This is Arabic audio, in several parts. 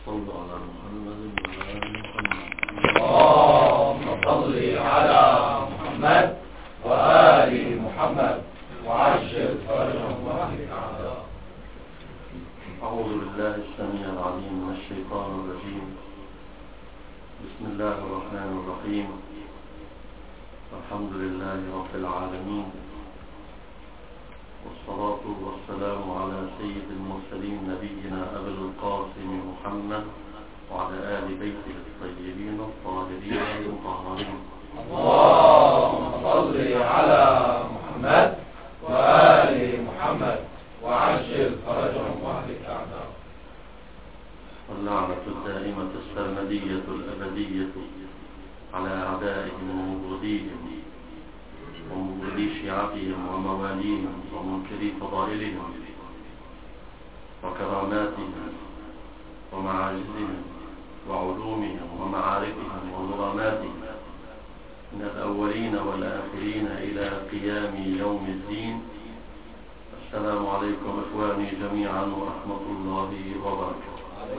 صل على محمد وعلى آل محمد. اللهم صل على محمد وآل محمد وعجل فرجهم واهلك أعداءهم. أعوذ بالله السميع العليم من الشيطان الرجيم. بسم الله الرحمن الرحيم. الحمد لله رب العالمين، والصلاة والسلام على سيد المرسلين نبينا أبي القاسم محمد وعلى آل بيته الطيبين الطاهرين المطهرين. اللهم صل على محمد وآل محمد وعجل فرجهم واهلك أعداءهم. واللعنة الدائمة السرمدية الأبدية على أعدائهم ومبغضيهم ومبغضي شيعتهم ومواليهم ومنكري فضائلهم وكراماتهم ومعاجزهم وعلومهم ومعارفهم وغراماتهم من الأولين والآخرين إلى قيام يوم الدين. السلام عليكم إخواني جميعا ورحمة الله وبركاته.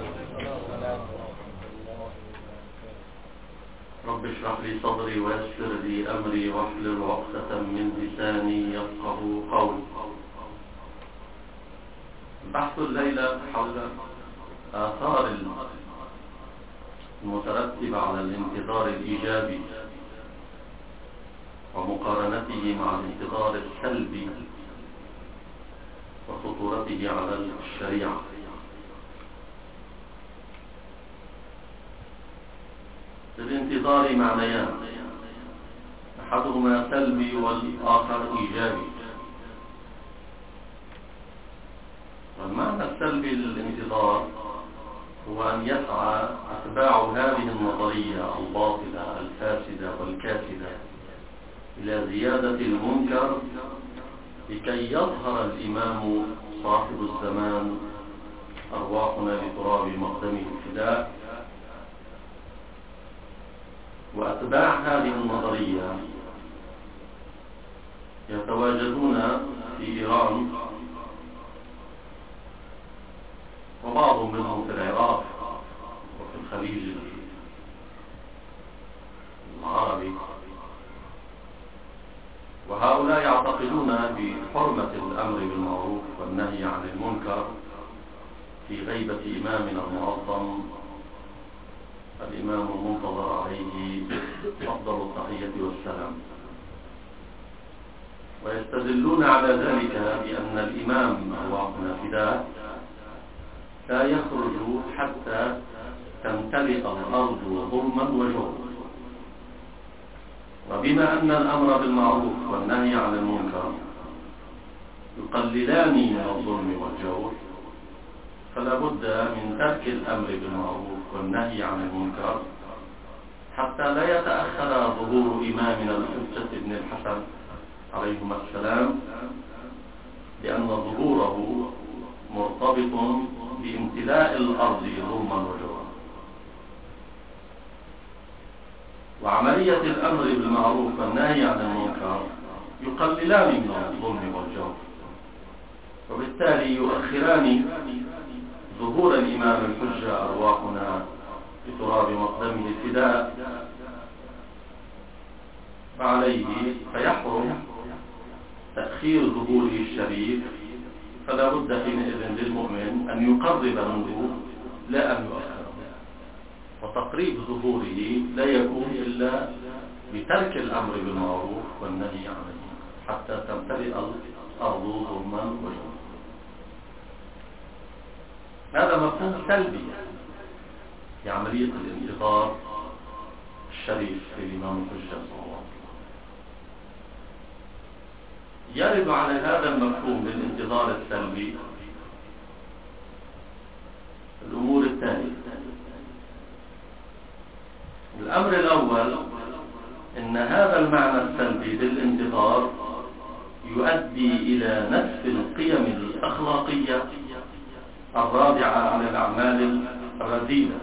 رب اشرح لي صدري ويسر لي أمري واحلل عقدة من لساني يفقه قولي. بحث الليلة حول آثار المترتبة على الانتظار الإيجابي ومقارنته مع الانتظار السلبي وخطورته على الشريعة. الانتظار معنيان، أحدهما سلبي والآخر إيجابي. والمعنى السلبي للانتظار هو أن يسعى أتباع هذه النظرية الباطلة الفاسدة والكاسدة إلى زيادة المنكر لكي يظهر الإمام صاحب الزمان أرواحنا لتراب مقدمه الفداء. وأتباع هذه النظرية يتواجدون في إيران وبعض منهم في العراق وفي الخليج العربي، وهؤلاء يعتقدون بحرمة الأمر بالمعروف والنهي عن المنكر في غيبة إمامنا المعظم الإمام المنتظر عليه أفضل التحية والسلام. ويستدلون على ذلك بأن الإمام أرواحنا فداه لا يخرج حتى تمتلئ الأرض ظلما وجورا. وبما أن الأمر بالمعروف والنهي عن المنكر يقللان من الظلم والجور، فلا بد من ترك الأمر بالمعروف والنهي عن المنكر حتى لا يتأخر ظهور إمامنا الحجة ابن الحسن عليهما السلام، لأن ظهوره مرتبط بامتلاء الأرض ظلما وجورا. وعملية الأمر بالمعروف والنهي عن المنكر يقللان من الظلم والجور، وبالتالي يؤخران ظهور الإمام الحجة أرواحنا بتراب مقدمه الفداء، فعليه فيحرم تأخير ظهوره الشريف. فلا بد حينئذ للمؤمن أن يقرب منه لا أن يؤخره، وتقريب ظهوره لا يكون إلا بترك الأمر بالمعروف والنهي عن المنكر حتى تمتلئ الأرض ظلما وجورا. هذا مفهوم سلبي في عملية الانتظار الشريف في الإمام الحجة صلى الله عليه وسلم. يرد على هذا المفهوم للانتظار السلبي الأمور التالية. الأمر الأول، إن هذا المعنى السلبي للانتظار يؤدي إلى نسف القيم الأخلاقية الرادعة عن الأعمال الرذيلة،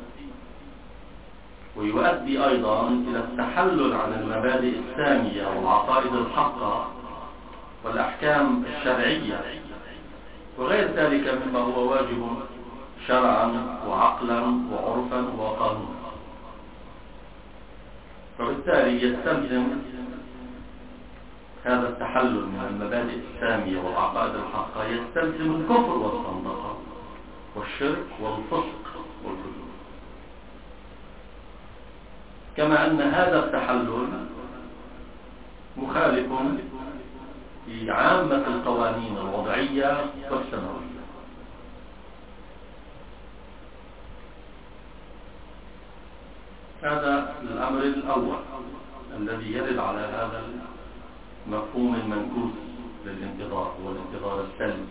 ويؤدي أيضا إلى التحلل عن المبادئ السامية والعقائد الحقة والأحكام الشرعية وغير ذلك مما هو واجب شرعا وعقلا وعرفا وقانونا. فبالتالي يستلزم هذا التحلل من المبادئ السامية والعقائد الحقة يستلزم الكفر والزندقة والشرك والفسق والفجور. كما أن هذا التحلل مخالف لعامة القوانين الوضعية والسماوية. هذا الأمر الأول الذي يرد على هذا المفهوم المنكوس للانتظار والانتظار السلبي.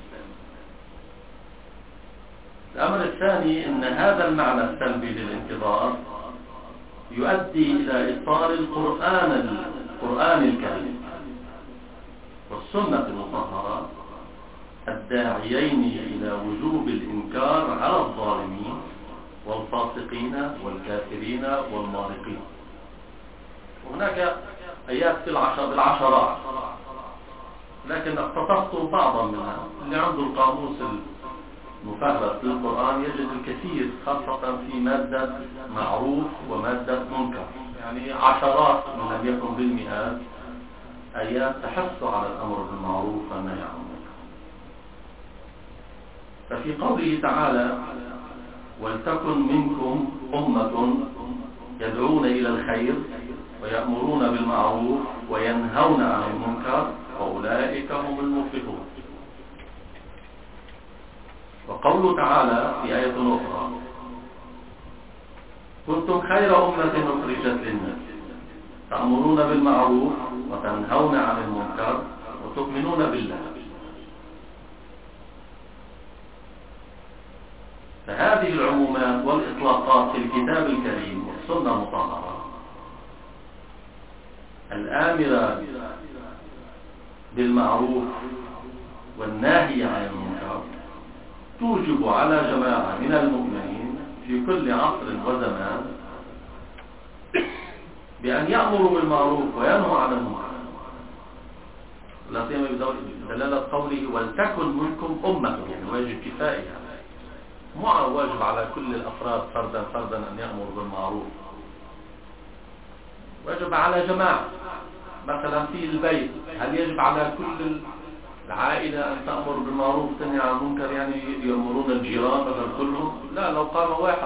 الأمر الثاني أن هذا المعنى السلبي للانتظار يؤدي إلى إبطال القرآن الكريم والسنة المطهرة الداعيين إلى وجوب الإنكار على الظالمين والفاسقين والكافرين والمارقين. وهناك آيات بالعشرات، لكن اقتطفت بعضا منها. اللي عنده القاموس المفهرس للقرآن يجد الكثير، خاصة في مادة معروف ومادة منكر، يعني عشرات من لم يكن بالمئات آيات تحث على الأمر بالمعروف والنهي عن المنكر. ففي قوله تعالى: ولتكن منكم أمة يدعون إلى الخير ويأمرون بالمعروف وينهون عن المنكر وأولئك هم المفلحون. وقوله تعالى في آية أخرى: كنتم خير أمة أخرجت للناس تأمرون بالمعروف وتنهون عن المنكر وتؤمنون بالله. فهذه العمومات والإطلاقات في الكتاب الكريم والسنة المطهرة الآمرة بالمعروف والناهي عن المنكر توجب على جماعة من المؤمنين في كل عصر وزمان بأن يأمروا بالمعروف وينهوا عن المنكر، لا سيما بدلالة قوله: ولتكن منكم أمة، يعني واجب كفائي، مو واجب على كل الأفراد فردا فردا أن يأمر بالمعروف، واجب على جماعة. مثلا في البيت هل يجب على كل العائلة أن تأمر بالمعروف وتنهي عن المنكر، يعني يأمرون الجيران مثلا كلهم؟ لا، لو قام واحد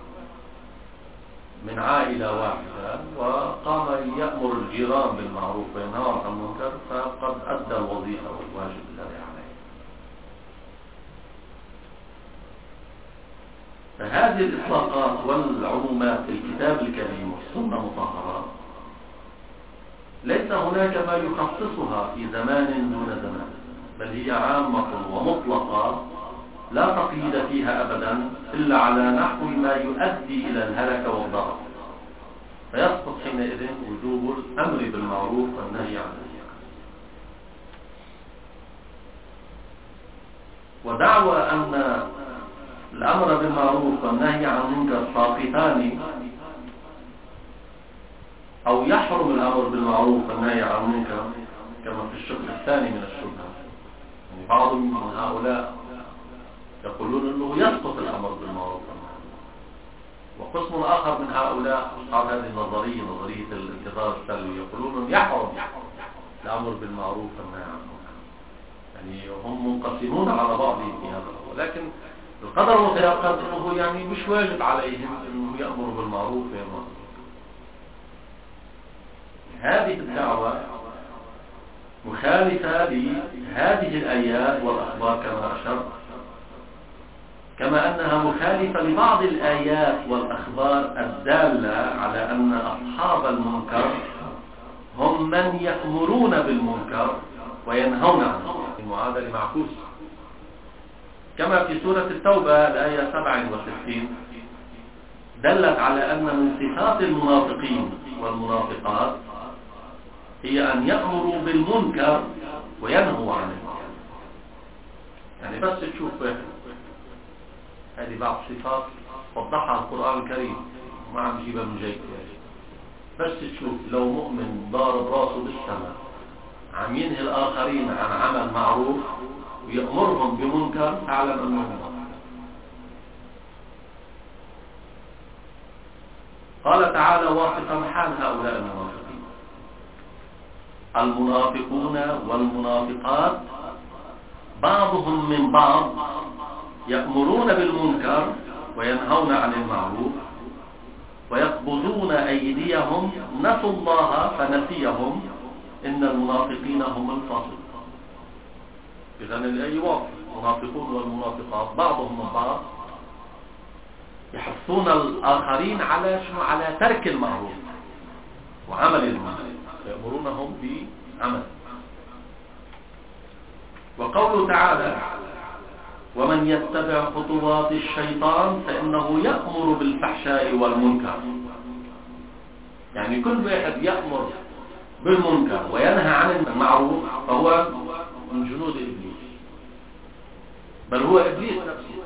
من عائلة واحدة وقام يأمر الجيران بالمعروف وينهى عن المنكر فقد أدى الوظيفة والواجب الذي عليه. فهذه الإطلاقات والعمومات في الكتاب الكريم والسنة المطهرة ليس هناك ما يخصصها في زمان دون زمان، بل هي عامة ومطلقة لا تقييد فيها أبدا إلا على نحو ما يؤدي إلى الهلكة والضرر، فيسقط حينئذ وجوب الأمر بالمعروف والنهي عن المنكر. ودعوى أن الأمر بالمعروف والنهي عن المنكر ساقطان أو يحرم الأمر بالمعروف والنهي عن المنكر كما في الشق الثاني من الشبهة، يعني بعض من هؤلاء يقولون أنه يسقط الأمر بالمعروف والنهي، وقسم آخر من هؤلاء أصحاب هذه النظرية، نظرية الانتظار السلبي، يقولون أنه يحرم الأمر بالمعروف والنهي عن المنكر. يعني هم منقسمون على بعضهم في هذا، ولكن القدر المتيقن أنه يعني مش واجب عليهم أنه يأمروا بالمعروف وينهوا عن المنكر. هذه الدعوة مخالفة لهذه الآيات والأخبار كما أشرت، كما أنها مخالفة لبعض الآيات والأخبار الدالة على أن أصحاب المنكر هم من يأمرون بالمنكر وينهون عنه. المعادلة معكوسة، كما في سورة التوبة الآية 67 دلت على أن من صفات المنافقين والمنافقات هي أن يأمروا بالمنكر وينهوا عنه. يعني بس تشوف هذه بعض صفات وضحها القرآن الكريم، ما عم جيبها من جيد، بس تشوف لو مؤمن ضارب راسه بالسماء عم ينهي الآخرين عن عمل معروف ويأمرهم بمنكر، تعلم أنه قال تعالى واصفا حال هؤلاء المنافقين: المنافقون والمنافقات بعضهم من بعض يأمرون بالمنكر وينهون عن المعروف ويقبضون أيديهم، نسوا الله فنسيهم، إن المنافقين هم الفاسقون. إذن الآية واضحة: المنافقون والمنافقات بعضهم من بعض يحثون الآخرين على شنو؟ على ترك المعروف وعمل المعروف، يأمرونهم بعمل. وقوله تعالى: ومن يتبع خطوات الشيطان فإنه يأمر بالفحشاء والمنكر. يعني كل واحد يأمر بالمنكر وينهى عن المعروف فهو من جنود إبليس، بل هو إبليس نفسه.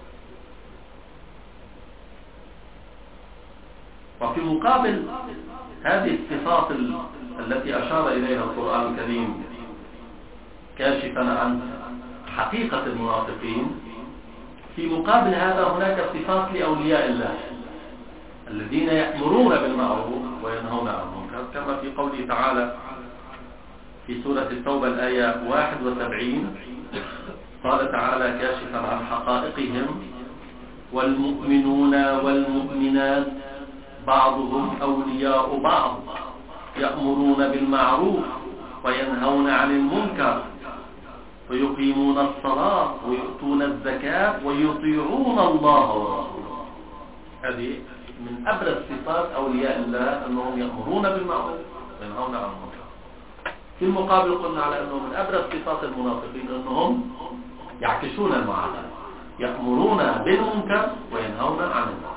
وفي مقابل هذه الصفات التي أشار إليها القرآن الكريم كاشفا عن حقيقة المنافقين، في مقابل هذا هناك صفات لأولياء الله الذين يأمرون بالمعروف وينهون عن المنكر، كما في قوله تعالى في سورة التوبة الآية 71: قال تعالى كاشفا عن حقائقهم: والمؤمنون والمؤمنات بعضهم أولياء بعض يأمرون بالمعروف وينهون عن المنكر ويقيمون الصلاة ويؤتون الزكاة ويطيعون الله ورسوله. هذه من أبرز صفات أولياء الله، أنهم يأمرون بالمعروف وينهون عن المنكر. في المقابل قلنا على أنه من أبرز صفات المنافقين أنهم يعكسون المعادلة، يأمرون بالمنكر وينهون عن المنكر.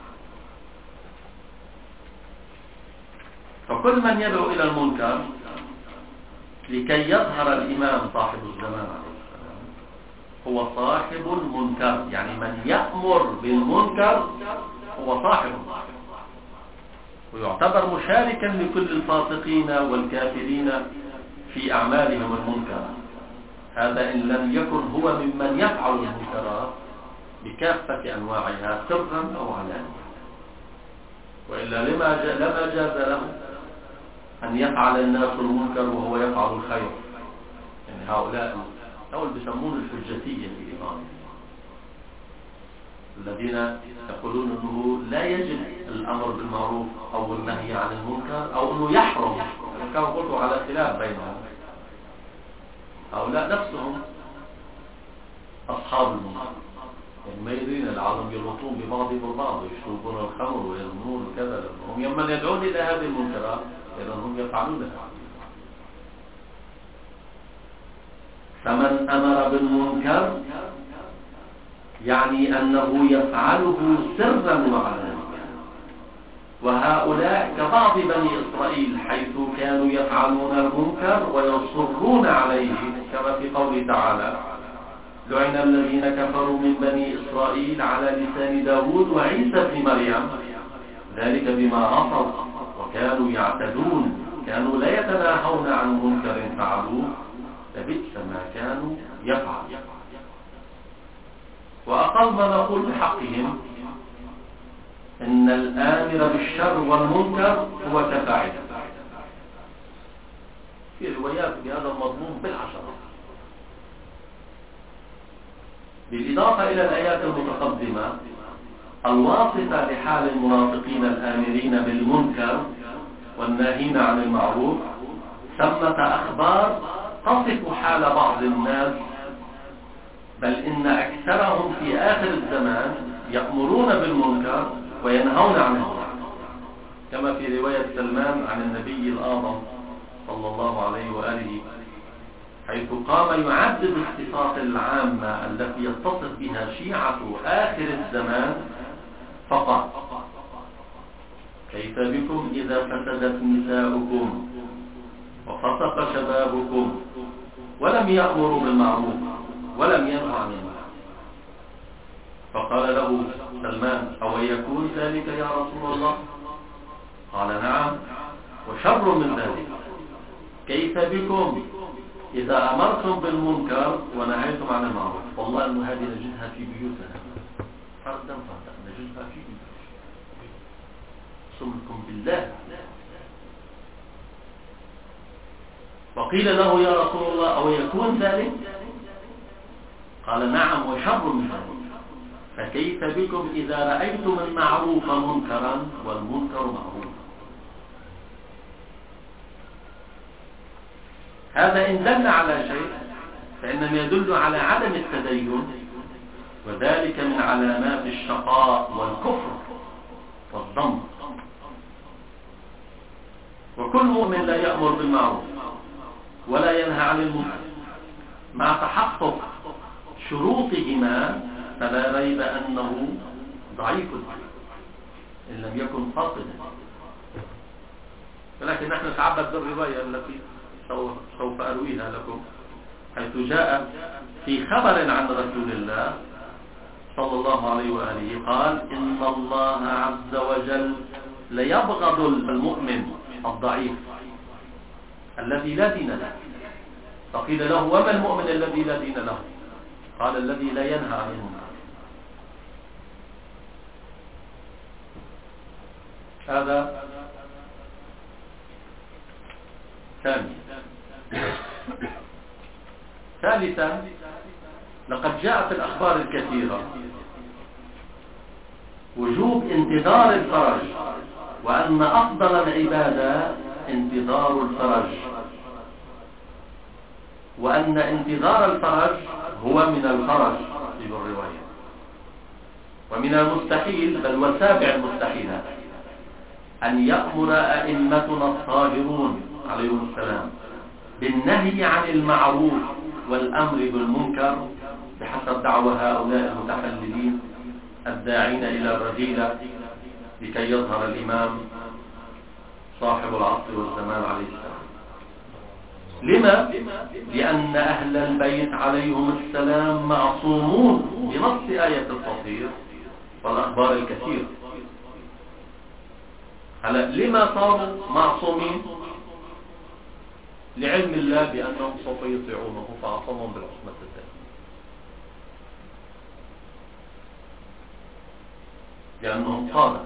فكل من يدعو إلى المنكر لكي يظهر الإمام صاحب الزمان عليه السلام هو صاحب المنكر، يعني من يأمر بالمنكر هو صاحب المنكر، ويعتبر مشاركا لكل الفاسقين والكافرين في أعمالهم المنكر. هذا إن لم يكن هو ممن يفعل المنكرات بكافة أنواعها سرا أو علانية، وإلا لما جاز له أن يفعل الناس المنكر وهو يفعل الخير. يعني هؤلاء أول بيسمون الحجتية في إيران، الذين يقولون أنه لا يجب الأمر بالمعروف أو النهي عن المنكر أو أنه يحرم، كانوا قلتوا على خلاف بينهم. هؤلاء نفسهم أصحاب المنكر، يعني ما يدرين العالم يربطون ببعضهم البعض، يشربون الخمر ويزنون وكذا، هم يمن يدعون إلى هذه المنكرات إذن هم يفعلونها. فمن أمر بالمنكر يعني أنه يفعله سرا وعلانية، وهؤلاء كبعض بني إسرائيل حيث كانوا يفعلون المنكر ويصرون عليه، كما في قوله تعالى: لعن الذين كفروا من بني إسرائيل على لسان داود وعيسى بن مريم ذلك بما عصوا وكانوا يعتدون كانوا لا يتناهون عن منكر فعلوه لبئس ما كانوا يفعلون. وأقل ما نقول بحقهم إن الآمر بالشر والمنكر هو كفاعله. في روايات بهذا المضمون بالعشرة، بالإضافة إلى الآيات المتقدمة الواصفة لحال المنافقين الآمرين بالمنكر والناهين عن المعروف، ثمة أخبار تصف حال بعض الناس، بل إن أكثرهم في آخر الزمان يأمرون بالمنكر وينهون عن المعروف، كما في رواية سلمان عن النبي الأعظم صلى الله عليه وآله، حيث قام يعدد الصفات العامة التي يتصف بها شيعة آخر الزمان، فقال: كيف بكم إذا فسدت نساؤكم وفسق شبابكم ولم يأمروا بالمعروف ولم ينهوا عن المنكر. فقال له سلمان: أو يكون ذلك يا رسول الله؟ قال: نعم، وشر من ذلك. كيف بكم إذا أمرتم بالمنكر ونهيتم عن المعروف؟ والله أنه هذه نجدها في بيوتنا فردا نجدها في بيوتنا. أقسمكم بالله. وقيل له يا رسول الله أو يكون ذلك؟ قال نعم وشر من ذلك. فكيف بكم إذا رأيتم المعروف منكرا والمنكر معروف؟ هذا إن دل على شيء فإنما يدل على عدم التدين، وذلك من علامات الشقاء والكفر والضم. وكل مؤمن لا يأمر بالمعروف ولا ينهى عن المنكر مع تحقق شروطهما فلا ريب أنه ضعيف إن لم يكن فاقدا. ولكن نحن نتعبد بالرواية التي سوف أرويها لكم، حيث جاء في خبر عن رسول الله صلى الله عليه وآله قال إن الله عز وجل ليبغض المؤمن الضعيف الذي لا دين له. فقيل له وما المؤمن الذي لا دين له؟ قال الذي لا ينهى عن المنكر. هذا ثانيا. ثالثا لقد جاء في الأخبار الكثيرة وجوب انتظار الفرج، وأن أفضل العبادة انتظار الفرج، وأن انتظار الفرج هو من الفرج في الرواية، ومن المستحيل بل وسابع المستحيلات أن يأمر أئمتنا الطاهرون عليهم السلام بالنهي عن المعروف والأمر بالمنكر بحسب دعوى هؤلاء المتحللين الداعين إلى الرذيلة لكي يظهر الإمام صاحب العصر والزمان عليه السلام. لما؟ لأن أهل البيت عليهم السلام معصومون بنص آية التطهير والأخبار الكثير. هلا لما صاروا معصومين؟ لعلم الله بأنهم سوف يطيعونه فعصمهم بالعصمة الدائمة، لأنهم قادة.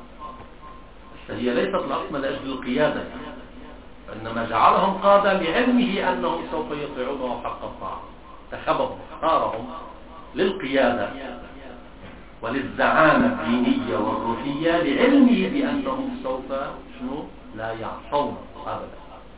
هي ليست العصمة لأجل القيادة، وإنما جعلهم قادة لعلمه أنهم سوف يطيعونه حق الطاعة. انتخبهم اختارهم للقيادة وللزعامة الدينية والروحية لعلمه بأنهم سوف لا يعصون أبدا.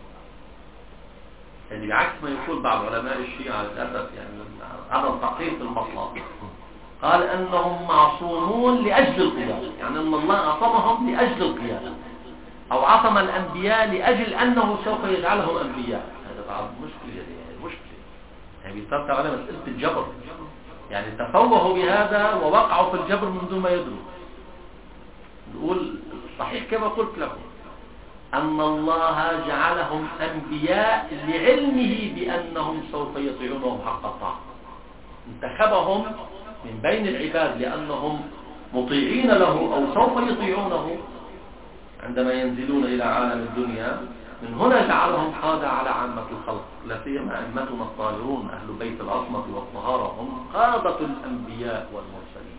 يعني بعكس ما يقول بعض علماء الشيعة للأسف، يعني هذا التقرير في المطلق، قال أنهم معصومون لأجل القيادة، يعني أن الله عصمهم لأجل القيادة، أو عصم الأنبياء لأجل أنه سوف يجعلهم أنبياء. هذا بعض مشكلة، يعني بيترتب على مسألة الجبر، يعني تفوهوا بهذا ووقعوا في الجبر من دون ما يدروا. نقول صحيح كما قلت لكم أن الله جعلهم أنبياء لعلمه بأنهم سوف يطيعونهم حق الطاعة. انتخبهم من بين العباد لأنهم مطيعين له أو سوف يطيعونه عندما ينزلون إلى عالم الدنيا. من هنا جعلهم قادة على عامة الخلق، لا سيما أئمتنا الطاهرون أهل بيت العصمة والطهارة هم قادة الأنبياء والمرسلين.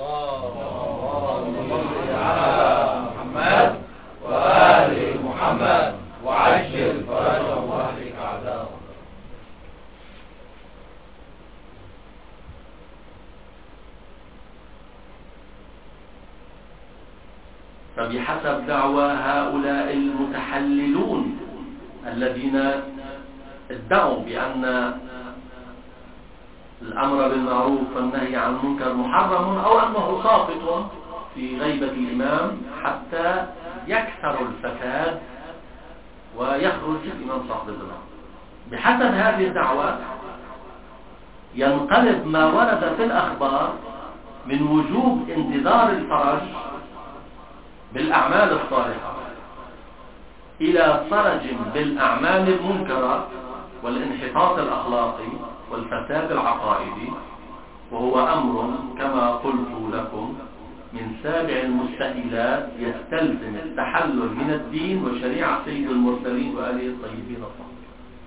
اللهم صل على محمد وآل محمد وعجل فرجهم واهلك أعداءهم. فبحسب دعوى هؤلاء المتحللون الذين ادعوا بأن الأمر بالمعروف والنهي عن المنكر محرم أو أنه ساقط في غيبة الإمام حتى يكثر الفساد ويخرج الإمام صاحب الزمان، بحسب هذه الدعوة ينقلب ما ورد في الأخبار من وجوب انتظار الفرج بالأعمال الصالحة إلى فرج بالأعمال المنكرة والانحطاط الأخلاقي والفساد العقائدي، وهو أمر كما قلت لكم من سابع المستحيلات يستلزم التحلل من الدين وشريعة سيد المرسلين وآله الطيبين الطاهرين.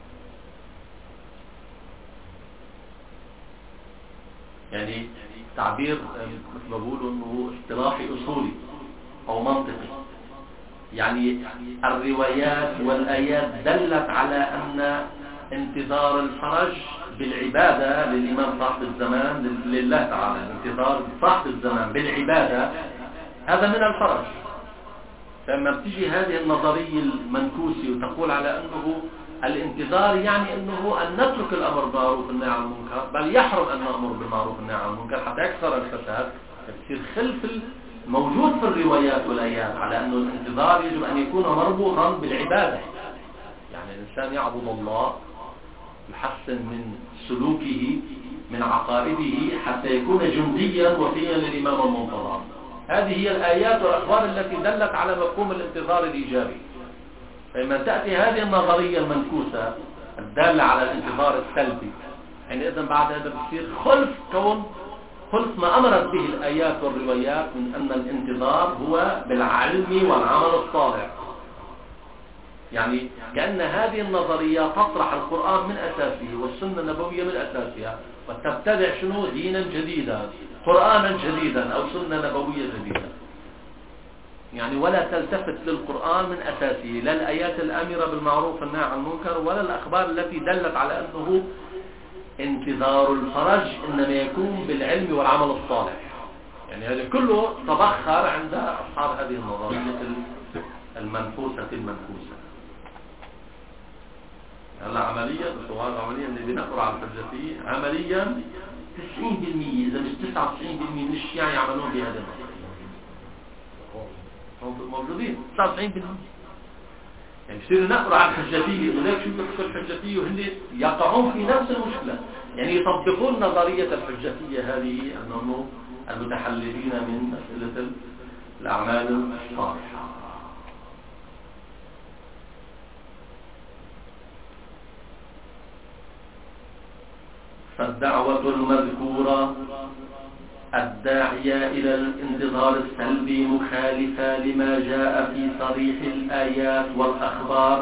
يعني تعبير مثل ما بقولوا انه اصطلاحي اصولي او منطقي، يعني الروايات والآيات دلت على أن انتظار الفرج بالعبادة للإمام صاحب الزمان لله تعالى، انتظار صاحب الزمان بالعبادة هذا من الفرج. فلما بتجي هذه النظرية المنكوسة وتقول على أنه الانتظار يعني أنه أن نترك الأمر بالمعروف والنهي عن المنكر، بل يحرم أن نأمر بالمعروف والنهي عن المنكر حتى يكثر الفساد، يصير خلف موجود في الروايات والآيات على أنه الانتظار يجب أن يكون مربوطا بالعبادة. يعني الإنسان يعبد الله، يحسن من سلوكه من عقائده حتى يكون جنديا وفيا للإمام المنتظر. هذه هي الآيات والأخبار التي دلت على مفهوم الانتظار الإيجابي. فلما تأتي هذه النظرية المنكوسة الدالة على الانتظار السلبي، حينئذ بعد هذا بصير خلف ما أمرت به الآيات والروايات من أن الانتظار هو بالعلم والعمل الصالح. يعني كأن هذه النظرية تطرح القرآن من أساسه والسنة النبوية من أساسها، وتبتدع شنو؟ دينا جديدا، قرآنا جديدا أو سنة نبوية جديدة. يعني ولا تلتفت للقرآن من أساسه، لا الآيات الآمرة بالمعروف والنهي عن المنكر ولا الأخبار التي دلت على أنه انتظار الفرج إنما يكون بالعلم والعمل الصالح. يعني هذا كله تبخر عند أصحاب هذه النظرية المنفوسة. هلا عمليا السؤال عمليا اللي بنقرأ على الحجة عمليا 90% إذا مش 99% من الشيعة يعملون بهذه النظرية. موجودين 99%. يعني يصير نقرأ على الحجتية وليك شو يحكوا الحجتية وهن يقعون في نفس المشكلة. يعني يطبقون نظرية الحجتية هذه أنهم المتحللين من مسألة الأعمال الصالحة. فالدعوة المذكورة الداعية إلى الانتظار السلبي مخالفة لما جاء في صريح الآيات والأخبار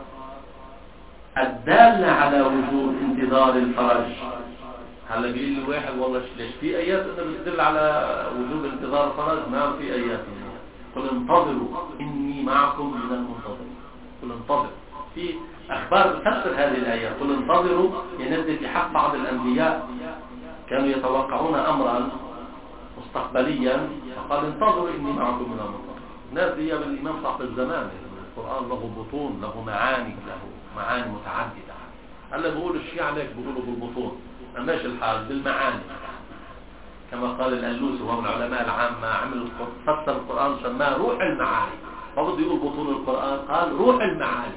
الدالة على وجوب انتظار الفرج. هلا بيقول لي واحد والله ليش في آيات بتدل على وجوب انتظار الفرج؟ نعم في آيات. قل انتظروا إني معكم من المنتظرين. قل انتظروا. في أخبار تفسر هذه الآيات. قل انتظروا ينزل في حق بعض الأنبياء كانوا يتوقعون أمرا مستقبليا فقال انتظروا إني معكم من المنتظرين. الناس هي بالإمام صاحب الزمان. القرآن له بطون، له معاني متعددة. هلا بيقولوا الشيعة ليك بيقولوا بالبطون، ماشي الحال بالمعاني كما قال الألوسي وهو من العلماء العامة عمل فسر القرآن سماه روح المعاني. ما بده يقول بطون القرآن، قال روح المعاني.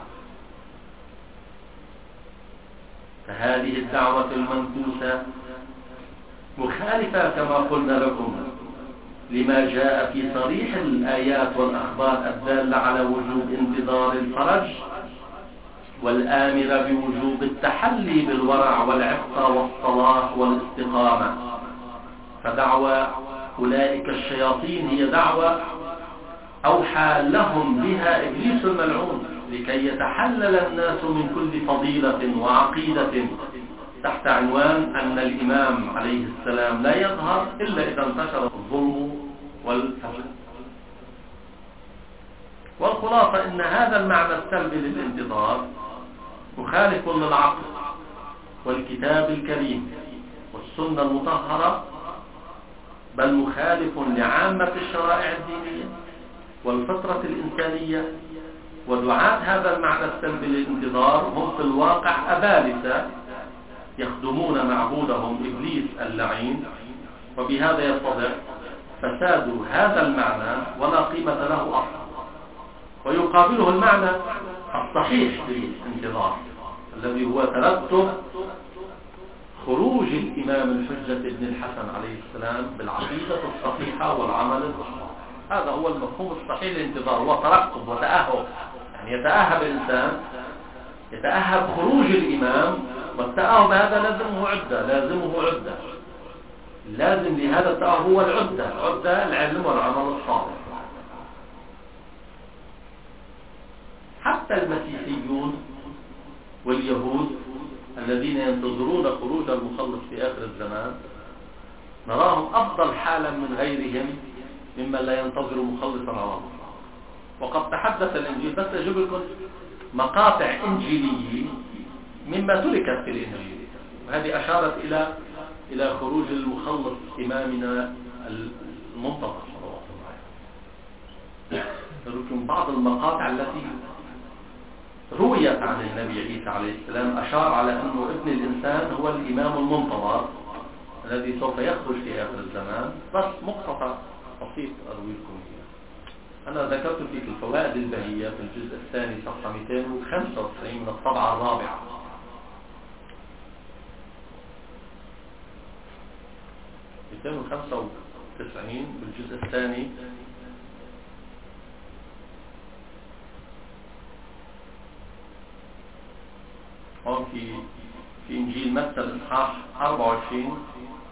فهذه الدعوة المنكوسة مخالفة كما قلنا لكم لما جاء في صريح الآيات والأخبار الدالة على وجوب انتظار الفرج والآمرة بوجوب التحلي بالورع والعفة والصلاح والاستقامة. فدعوة أولئك الشياطين هي دعوة أوحى لهم بها إبليس الملعون لكي يتحلل الناس من كل فضيلة وعقيدة تحت عنوان أن الإمام عليه السلام لا يظهر إلا إذا انتشر الظلم والفساد. والخلاصة أن هذا المعنى السلبي للانتظار مخالف للعقل والكتاب الكريم والسنة المطهرة، بل مخالف لعامة الشرائع الدينية والفطرة الإنسانية. ودعاة هذا المعنى السلبي للانتظار هم في الواقع أبالسة يخدمون معبودهم إبليس اللعين، وبهذا يتضح فساد هذا المعنى ولا قيمة له أصلا. ويقابله المعنى الصحيح للانتظار الذي هو ترتب خروج الإمام الحجة ابن الحسن عليه السلام بالعقيدة الصحيحة والعمل الصالح. هذا هو المفهوم الصحيح للانتظار، هو ترقب وتأهب. يعني يتأهب الإنسان، يتأهب خروج الإمام، والتأهب هذا لازمه عدة. لازم لهذا التأهب هو العدة العلم والعمل الصالح. حتى المسيحيون واليهود الذين ينتظرون خروج المخلص في آخر الزمان نراهم أفضل حالا من غيرهم ممن لا ينتظر مخلصا على الله. وقد تحدث الإنجيل، بس أجيب لكم مقاطع إنجيلية مما تركت في الإنجيل. هذه أشارت إلى خروج المخلص إمامنا المنتظر صلوات الله عليه. لكن بعض المقاطع التي رويت عن النبي عيسى عليه السلام أشار على أنه ابن الإنسان هو الإمام المنتظر الذي سوف يخرج في آخر الزمان. بس مقتطع بسيط أروي لكم إياه. أنا ذكرت فيك الفوائد البهية في الجزء الثاني صفحة 295 من الطبعة الرابعة. 295 بالجزء الثاني هون في إنجيل متى الإصحاح 24.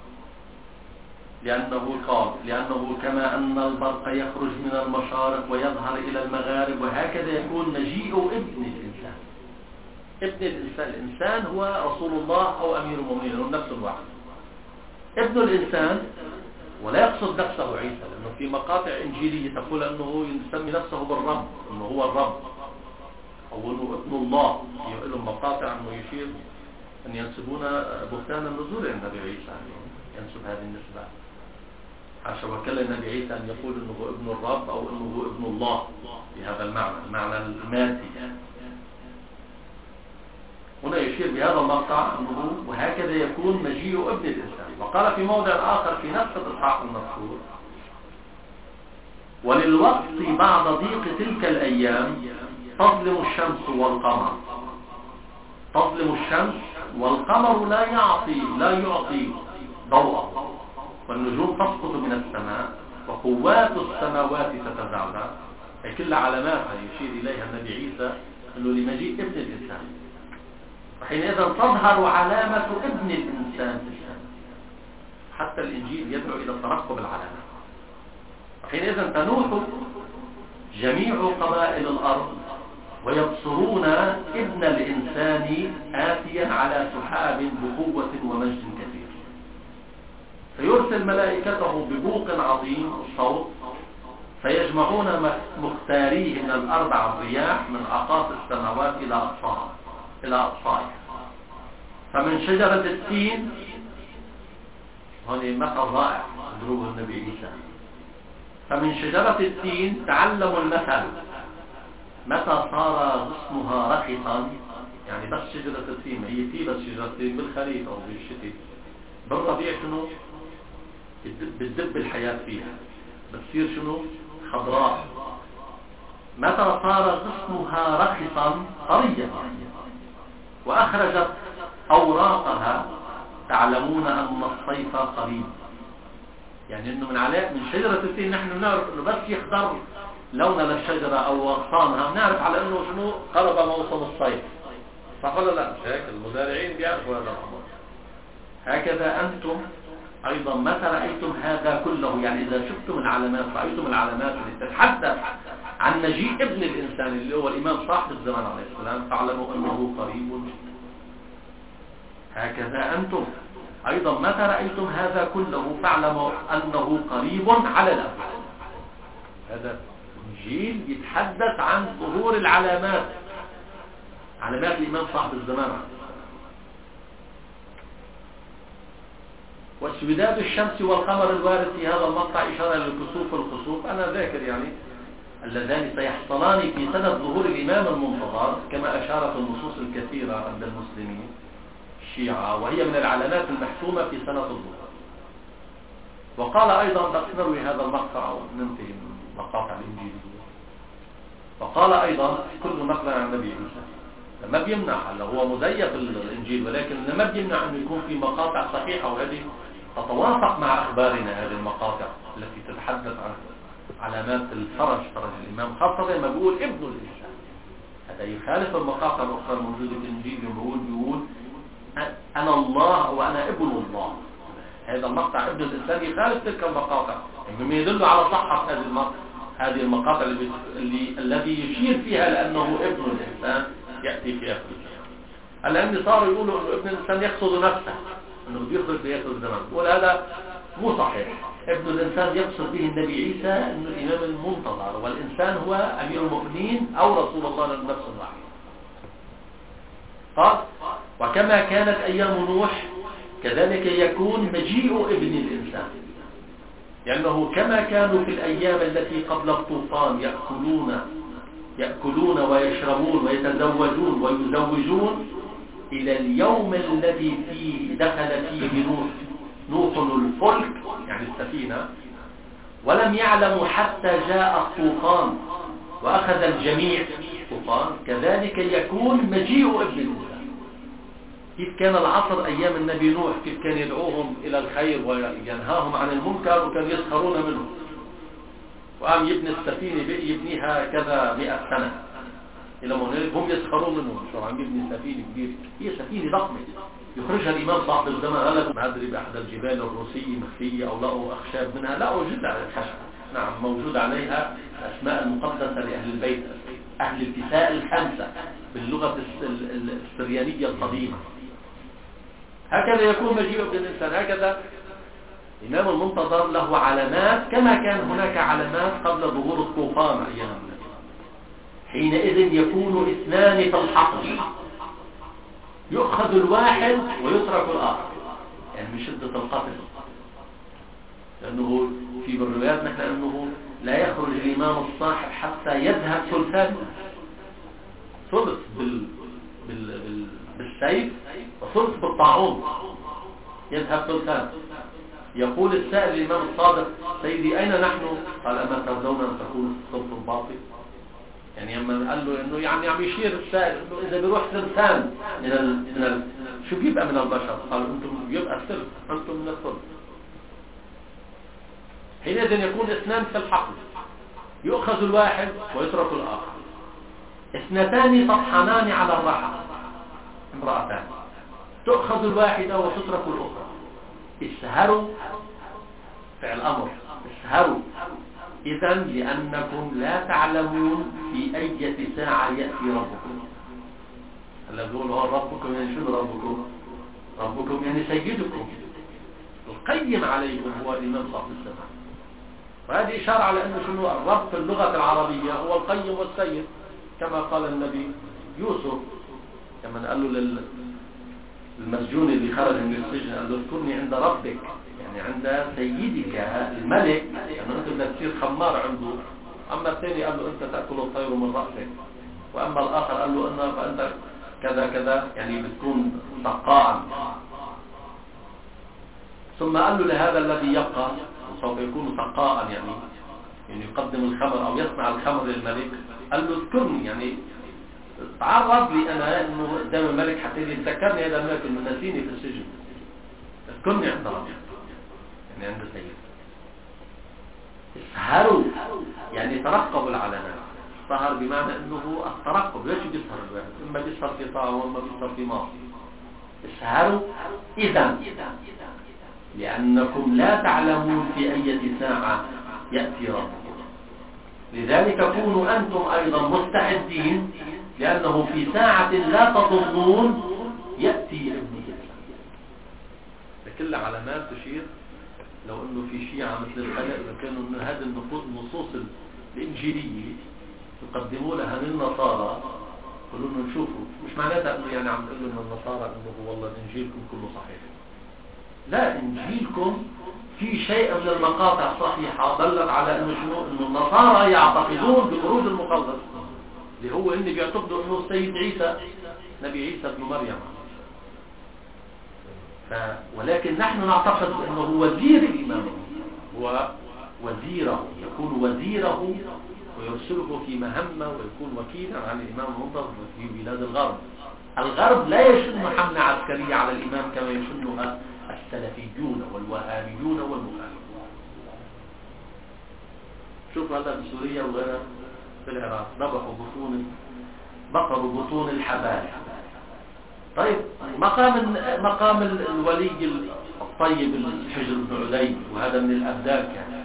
لأنه كما أن البرق يخرج من المشارق ويظهر إلى المغارب وهكذا يكون مجيء ابن الإنسان. ابن الإنسان، الإنسان هو رسول الله أو أمير المؤمنين، هم نفس الواحد. ابن الإنسان، ولا يقصد نفسه عيسى، لأنه في مقاطع إنجيلية تقول أنه يسمي نفسه بالرب، أنه هو الرب أو أنه ابن الله. لهم مقاطع أنه يشير أن ينسبون بهتان النزول النبي عيسى، ينسب هذه النسبة. حاشا وكل النبي عيسى أن يقول أنه هو ابن الرب أو أنه هو ابن الله بهذا المعنى المادي. هنا يشير بهذا المقطع أنه وهكذا يكون مجيء ابن الإنسان. وقال في موضع آخر في نفس الإصحاح المذكور: وللوقت بعد ضيق تلك الأيام تظلم الشمس والقمر. تظلم الشمس والقمر لا يعطي ضوءا، والنجوم تسقط من السماء وقوات السماوات تتزعزع. هي كل علامات يشير إليها النبي عيسى أنه لمجيء ابن الإنسان. وحينئذ تظهر علامة ابن الإنسان في السماء. حتى الإنجيل يدعو إلى ترقب العلامات. وحينئذ تنوح جميع قبائل الأرض ويبصرون ابن الإنسان آتيا على سحاب بقوة ومجد كثير، فيرسل ملائكته ببوق عظيم الصوت، فيجمعون مختاريه من الأربع الرياح من أقاصي السماوات إلى أقصائها. فمن شجرة التين، هذا مثل رائع ضربه النبي عيسى، فمن شجرة التين تعلموا المثل متى صار غصنها رخصا. يعني بس شجرة التين، هي في بس شجرة التين بالخريف أو بالشتاء، بالربيع شنو بتدب الحياة فيها، بتصير شنو خضراء. متى صار غصنها رخصا طريا وأخرجت أوراقها تعلمون أن الصيف قريب. يعني إنه من شجرة التين نحن نعرف إنه بس يخضر لون للشجرة أو أغصانها نعرف على إنه شنو قرب موسم الصيف، صح ولا لا؟ هيك المزارعين بيعرفوا هذا الأمر. هكذا أنتم أيضا متى رأيتم هذا كله، يعني إذا شفتم العلامات، رأيتم العلامات التي تتحدث عن مجيء ابن الإنسان اللي هو الإمام صاحب الزمان عليه السلام، فاعلموا أنه قريب جدا. هكذا أنتم أيضا متى رأيتم هذا كله فاعلموا أنه قريب على الأبواب. هذا إنجيل يتحدث عن ظهور العلامات، علامات الإمام صاحب الزمان. واسوداد الشمس والقمر الوارد في هذا المقطع إشارة للكسوف والخسوف. أنا ذاكر يعني اللذان سيحصلان في سنة ظهور الإمام المنتظر كما أشارت النصوص الكثيرة عند المسلمين الشيعة، وهي من العلامات المحسومة في سنة الظهور. وقال أيضا نروي هذا المقطع وننتهي من مقاطع الإنجيل. وقال أيضا كل مقطع عن النبي عيسى لما بيمنع، هلا هو مزيف الإنجيل، ولكن لما بيمنع أن يكون في مقاطع صحيحة وهذه تتوافق مع أخبارنا. هذه المقاطع التي تتحدث عن علامات الفرج، فرج الإمام، خاصة لما بيقول ابن الإنسان. هذا يخالف المقاطع الأخرى الموجودة في الإنجيل، بيقول أنا الله وأنا ابن الله. هذا المقطع ابن الإنسان يخالف تلك المقاطع، مما يدل على صحة هذه المقاطع الذي يشير فيها لأنه ابن الإنسان يأتي في آخر الزمان. الآن صاروا يقولوا أنه ابن الإنسان يقصد نفسه، أنه بيخرج في آخر الزمان، وهذا مو صحيح. ابن الإنسان يقصد به النبي عيسى أنه الإمام المنتظر، والإنسان هو أمير المؤمنين أو رسول الله للنفس الواحد. قال وكما كانت أيام نوح كذلك يكون مجيء ابن الإنسان، لأنه كما كانوا في الأيام التي قبل الطوفان يأكلون ويشربون ويتزوجون ويزوجون إلى اليوم الذي فيه دخل فيه نوح الفلك يعني السفينة، ولم يعلموا حتى جاء الطوفان وأخذ الجميع الطوفان، كذلك يكون مجيء ابن الإنسان. كيف كان العصر أيام النبي نوح، كيف كان يدعوهم إلى الخير وينهاهم عن المنكر وكانوا يسخرون منه، وقام يبني السفينة يبنيها كذا 100 سنة إلى هنالك هم يسخرون منه. شو عم يبني سفينة كبيرة، هي سفينة ضخمة يخرجها الإمام صاحب الزمان. هلا ما أدري بأحد الجبال الروسية مخفية أو لقوا أخشاب منها، لا وجد على الخشب، نعم موجود عليها الأسماء المقدسة لأهل البيت، أهل الكساء الخمسة باللغة السريانية القديمة. هكذا يكون مجيء ابن الإنسان، هكذا الإمام المنتظر له علامات كما كان هناك علامات قبل ظهور الطوفان أيام النبي. حينئذ يكون اثنان في الحقل، يؤخذ الواحد ويترك الآخر، يعني من شدة القتل، لأنه في بالروايات نحن أنه لا يخرج الإمام الصاحب حتى يذهب ثلثان، ثلث بالسيف وثلث بالطاعون، يذهب ثلثان. يقول السائل الإمام الصادق سيدي أين نحن؟ قال أما ترضون أن تكون الثلث الباطل؟ يعني لما قال له انه يعني عم يشير السائل انه اذا بيروح ثلثان شو بيبقى من البشر؟ قال انتم بيبقى الثلث، انتم من الثلث. حينئذ يكون اثنان في الحقل، يؤخذ الواحد ويترك الاخر. اثنتان تطحنان على الرحى، امرأتان، تؤخذ الواحدة وتترك الاخرى. اسهروا، فعل امر، اسهروا إذا لأنكم لا تعلمون في أي ساعة يأتي ربكم. هلا بيقول هو ربكم يعني شو ربكم؟ ربكم يعني سيدكم، القيم عليكم هو الإمام صاحب السماء. وهذه إشارة على أنه شنو الرب في اللغة العربية هو القيم والسيد، كما قال النبي يوسف كما قال له للمسجون اللي خرج من السجن، قال له اذكرني عند ربك، يعني عند سيدك الملك، يعني أنت بدك تصير خمار عنده. أما الثاني قال له أنت تأكل الطير من رأسك، وأما الآخر قال له فأنت كذا كذا، يعني بتكون سقاء. ثم قال له لهذا الذي يبقى سوف يكون سقاء، يعني يقدم الخمر أو يصنع الخمر للملك، قال له اذكرني، يعني تعرض لي أنا إنه قدام الملك حتى يتذكرني هذا الملك إنه نسيني في السجن، اذكرني عند ربي، يعني عند سيد. اسهروا يعني ترقبوا العلامات. سهر بمعنى انه الترقب، ليش بيسهر الواحد؟ اما بيسهر في طاعه واما بيسهر في معصيه. اسهروا اذا لانكم لا تعلمون في اي ساعه ياتي ربكم، لذلك كونوا انتم ايضا مستعدين، لانه في ساعه لا تظنون ياتي ابن الانسان. كل علامات تشير لو انه في شيعة مثل الخلق كانوا انه هذه النصوص الانجيليه يقدمونها للنصارى، يقولوا لهم شوفوا، مش معناتها انه يعني عم نقول لهم النصارى انه والله انجيلكم كله صحيح، لا، انجيلكم في شيء من المقاطع صحيحه دلت على انه شنو، انه النصارى يعتقدون بخروج المخلص اللي هو اللي بيعتقدوا انه السيد عيسى نبي عيسى ابن مريم. ولكن نحن نعتقد أنه وزير الإمام، هو وزيره، يكون وزيره ويرسله في مهمة ويكون وكيلا عن الإمام المنتظر في بلاد الغرب. الغرب لا يشن حملة عسكرية على الإمام كما يشنها السلفيون والوهابيون والمخالفون. شوف هذا في سوريا وغيرها في العراق بقروا بطون الحبال. طيب مقام الولي الطيب الحجر بن عدي، وهذا من الأبدال كان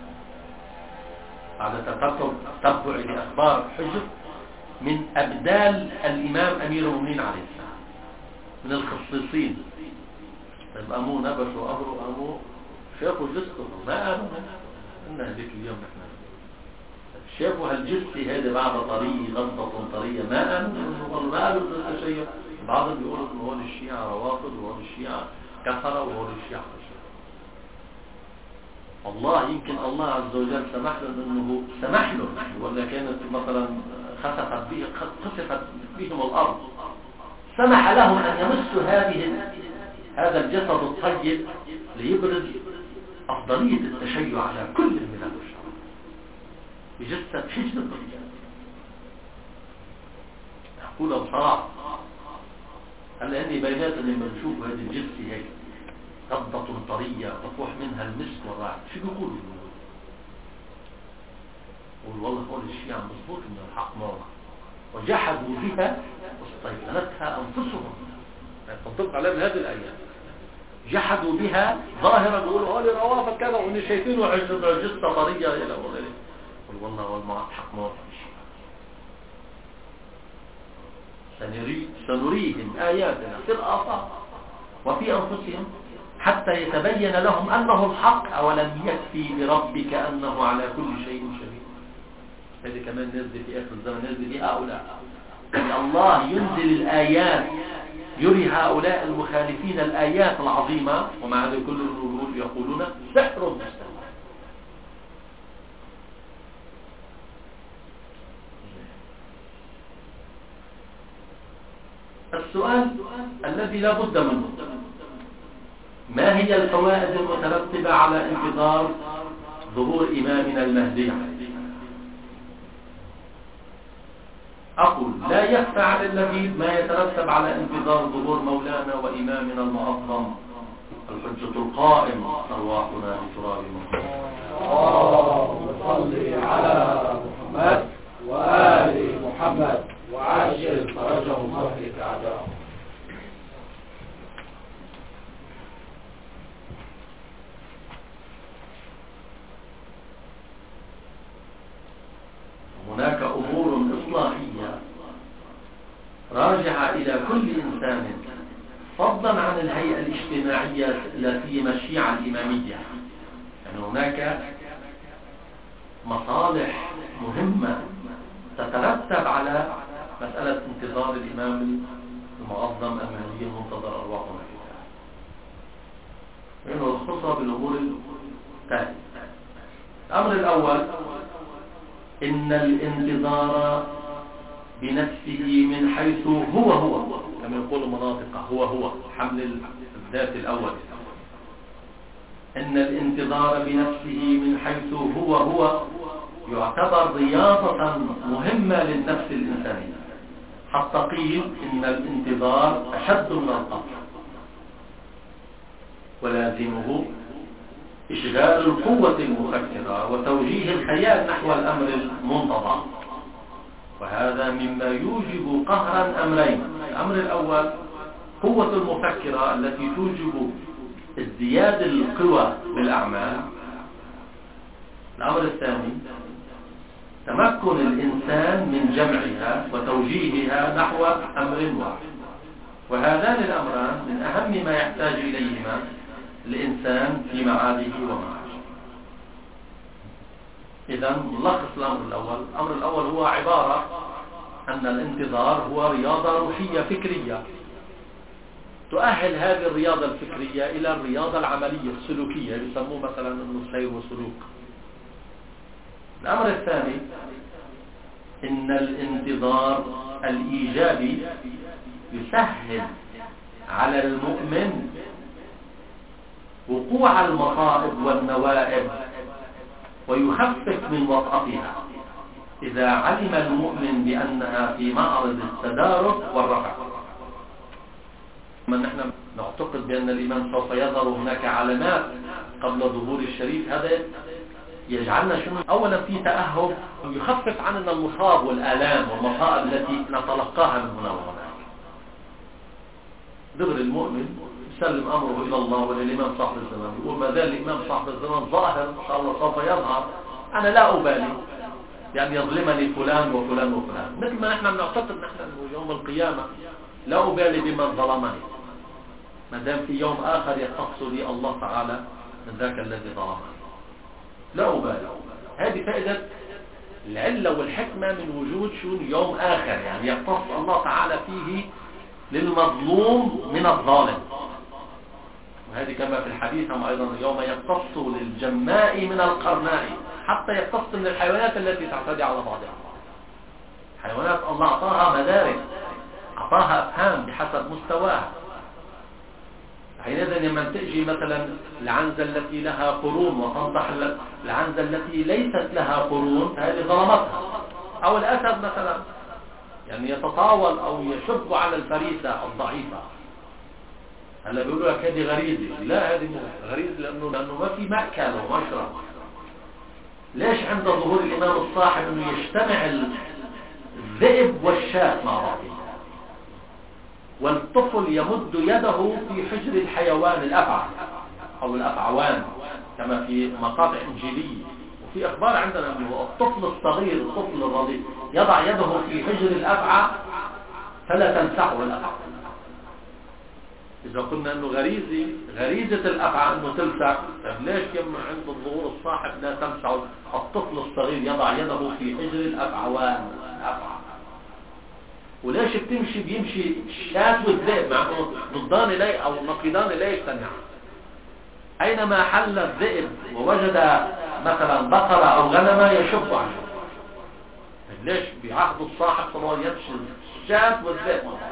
هذا تتبع لأخبار حجر من أبدال الإمام أمير المؤمنين عليه السلام، من الخصيصين. طيب أمو نبش وأبرو أمو شافوا جثته ما آمنوا إن هذيك اليوم نحن شافوا هالجثة هذه بعد طرية غضة طرية ما آمنوا ما قالوا التشيع. بعضهم بيقولوا إنه هون الشيعة روافض وهون الشيعة كفرة وهون الشيعة الله يمكن الله عز وجل سمح له انه سمح له ولا كانت مثلا خسفت بهم الارض سمح لهم ان يمسوا هذا الجسد الطيب ليبرز افضلية التشيع على كل من البشر بجسد حجم الطيب. اقول بصراحة هلا اني بينات لما نشوف هذه الجثة هيك قبضة طرية تفوح منها المسك والرائحة شو بيقولوا؟ يقول والله قول الشيعة مضبوط من الحق مرة وجحدوا بها واستيقنتها أنفسهم تنطبق عليهم هذه الأيام جحدوا بها ظاهرا بيقولوا قولي روافة كذا وإن شايفينه جثة طرية إلى وغيره. يقول والله والله حق مرة سنريهم آياتنا في الآفاق وفي أنفسهم حتى يتبين لهم أنه الحق أولم يكفي بربك أنه على كل شيء شهيد. هذه كمان نزل في آخر الزمن نزل في هؤلاء يعني الله ينزل الآيات يري هؤلاء المخالفين الآيات العظيمة ومع ذلك كل الرجل يقولون سحر مستمر. السؤال الذي لا بد منه ما هي الفوائد المترتبة على انتظار ظهور إمامنا المهدي؟ أقول لا يخفى على اللبيب ما يترتب على انتظار ظهور مولانا وإمامنا المعظم الحجة القائم أرواحنا بتراب محمد. اللهم صل على محمد وآل محمد وعجل فرجهم واهلك أعداءهم. هناك أمور إصلاحية راجعة إلى كل إنسان فضلا عن الهيئة الاجتماعية التي الشيعة الإمامية. يعني هناك مصالح مهمة تترتب على مسألة انتظار الإمام المعظم المهدي المنتظر أرواحنا فيها. وإنه يختصر بالأمور التالية. الأمر الأول إن الانتظار بنفسه من حيث هو كما يقول المناطق هو حمل الذات الأول. إن الانتظار بنفسه من حيث هو يعتبر رياضة مهمة للنفس الإنسانية حتى قيل إن الانتظار أشد من القتل ولازمه إشغال القوة المفكرة وتوجيه الخيال نحو الأمر المنتظر. وهذا مما يوجب قهرا أمرين. الأمر الأول قوة المفكرة التي توجب ازدياد القوى بالأعمال. الأمر الثاني تمكن الإنسان من جمعها وتوجيهها نحو أمر واحد. وهذان الأمران من أهم ما يحتاج إليهما الإنسان في معاده ومعاشه. إذن نلخص الأمر الأول هو عبارة أن الانتظار هو رياضة روحية فكرية تؤهل هذه الرياضة الفكرية إلى الرياضة العملية السلوكية يسموه مثلا أنه سير وسلوك. الأمر الثاني إن الانتظار الإيجابي يسهل على المؤمن وقوع المصائب والنوائب ويخفف من وطأتها إذا علم المؤمن بأنها في معرض التدارك والرفع. نحن نعتقد بأن الإمام سوف يظهر هناك علامات قبل ظهور الشريف. هذا يجعلنا شنو؟ أولا في تأهب يخفف عننا المصاب والآلام والمصائب التي نتلقاها من هنا وهناك. دغر المؤمن يسلم أمره إلى الله وللإمام صاحب الزمان يقول ما زال الإمام صاحب الزمان ظاهر إن شاء الله سوف يظهر أنا لا أبالي يعني يظلمني فلان وفلان وفلان. مثل ما نحن بنعتقد نحن يوم القيامة لا أبالي بمن ظلمني ما دام في يوم آخر يختص لي الله تعالى من ذاك الذي ظلمه. لا أبالي. هذه فائدة العلة والحكمة من وجود يوم آخر، يعني يختص الله تعالى فيه للمظلوم من الظالم. وهذه كما في الحديث أيضا يوم يختص للجماء من القرناء، حتى يختص من الحيوانات التي تعتدي على بعضها. حيوانات الله أعطاها مدارك، أعطاها أفهام بحسب مستواها. حينئذ لما تأتي مثلا العنزة التي لها قرون وتنطح العنزة التي ليست لها قرون، هذه ظلمتها. أو الأسد مثلا يعني يتطاول أو يشب على الفريسة الضعيفة. هلا بيقولوا لك هذه غريزة. لا، هذه غريزة لأنه ما في مأكل ومشرب. ليش عند ظهور الإمام الصاحب أنه يجتمع الذئب والشاة مع بعضهم، والطفل يمد يده في حجر الحيوان الأفعى أو الأفعوان كما في مقاطع إنجيلية. وفي أخبار عندنا أنه الطفل الصغير الطفل الرضيع يضع يده في حجر الأفعى فلا تنسعه الأفعى. إذا قلنا أنه غريزة الأفعى أنه تلسع، ليش يما عند الظهور الصاحب لا تنسع الطفل الصغير يضع يده في حجر الأفعوان الأفعى؟ وليش بيمشي الشاة والذئب مع انه ضدان ليه او نقيضان لا يجتمعان؟ اينما حل الذئب ووجد مثلا بقرة او غنمة يشب عنه. ليش بعهد الصاحب صلى الله عليه وسلم يمشي الشاة والذئب مع بعض؟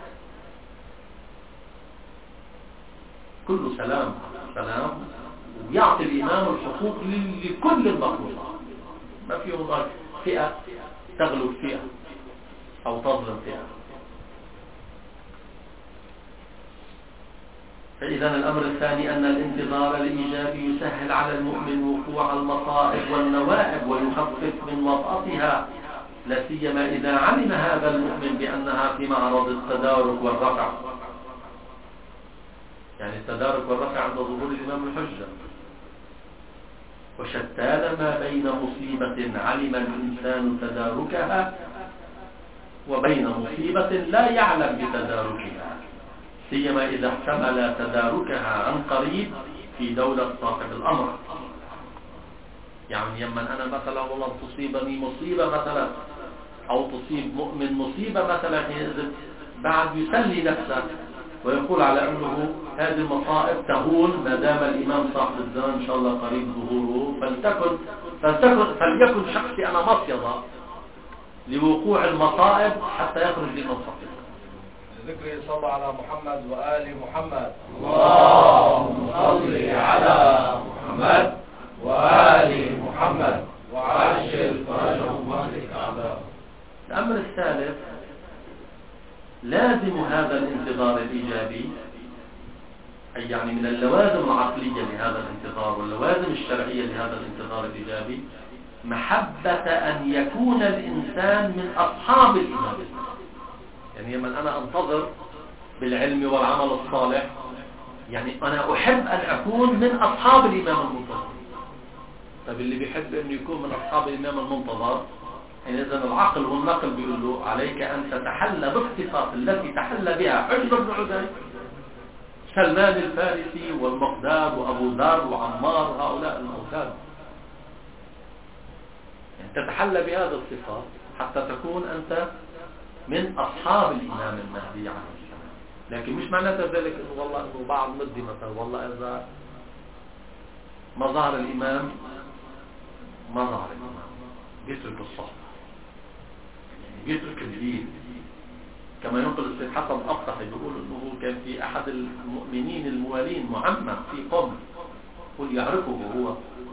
كله سلام، ويعطي الامام الحقوق لكل المخلوقات. ما في هناك فئة تغلب فئة أو تظلم فيها. فإذا الأمر الثاني أن الانتظار الإيجابي يسهل على المؤمن وقوع المصائب والنوائب ويخفف من وطأتها، لا سيما إذا علم هذا المؤمن بأنها في معرض التدارك والرفع. يعني التدارك والرفع عند ظهور الإمام الحجة. وشتان ما بين مصيبة علم الإنسان تداركها وبين مصيبة لا يعلم بتداركها، سيما إذا احتمل تداركها عن قريب في دولة صاحب الأمر. يعني يمن أنا مثلا والله تصيبني مصيبة مثلا أو تصيب مؤمن مصيبة مثلا، بعد يسلي نفسه ويقول على أنه هذه المصائب تهون ما دام الإمام صاحب الزمان إن شاء الله قريب ظهوره، فليكن شخصي أنا مصيدة لوقوع المصائب حتى يخرج لي مصائب. ذكر صلى على محمد وآل محمد. اللهم صل على محمد وآل محمد وعجل فرجهم واهلك أعداءهم. الأمر الثالث لازم هذا الانتظار الإيجابي، أي يعني من اللوازم العقلية لهذا الانتظار واللوازم الشرعية لهذا الانتظار الإيجابي محبة أن يكون الإنسان من أصحاب الإمام. يعني من أنا أنتظر بالعلم والعمل الصالح، يعني أنا أحب أن أكون من أصحاب الإمام المنتظر. طيب اللي بيحب أن يكون من أصحاب الإمام المنتظر، يعني إذن العقل والنقل بيقول له عليك أن تتحلى بالصفات التي تحلى بها حجر بن عدي، سلمان الفارسي والمقداد وأبو ذر وعمار هؤلاء الأوتاد. يعني تتحلى بهذه الصفات حتى تكون أنت من أصحاب الإمام المهدي عليه السلام. لكن مش معناته ذلك إنه والله إنه بعض مدي مثلا والله إذا ما ظهر الإمام ما ظهر الإمام بيترك الصحبة، يعني بيترك الدين. كما ينقل السيد حسن الأبطحي بيقول إنه كان في أحد المؤمنين الموالين معمم في قوم قل يعرفه هو،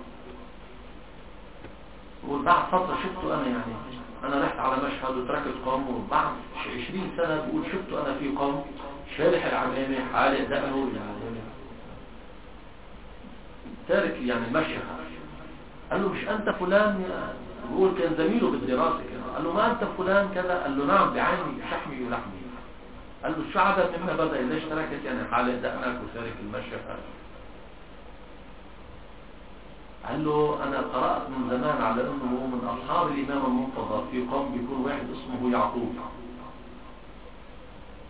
يقول بعد فترة شفته أنا، يعني أنا رحت على مشهد وتركت قوم، وبعد 20 سنة بقول شفته أنا في قوم شارح العمامة حالق دقنه، يعني تارك يعني المشهد. قال له مش أنت فلان؟ يقول كان زميله بالدراسة كده. قال له ما أنت فلان كذا؟ قال له نعم بعيني شحمي ولحمي. قال له شو عدد مما بدأ ليش تركت يعني حالق دقنك وتارك المشهد؟ قال له أنا قرأت من زمان على أنه من أصحاب الإمام المنتظر في قوم بيكون واحد اسمه يعقوب.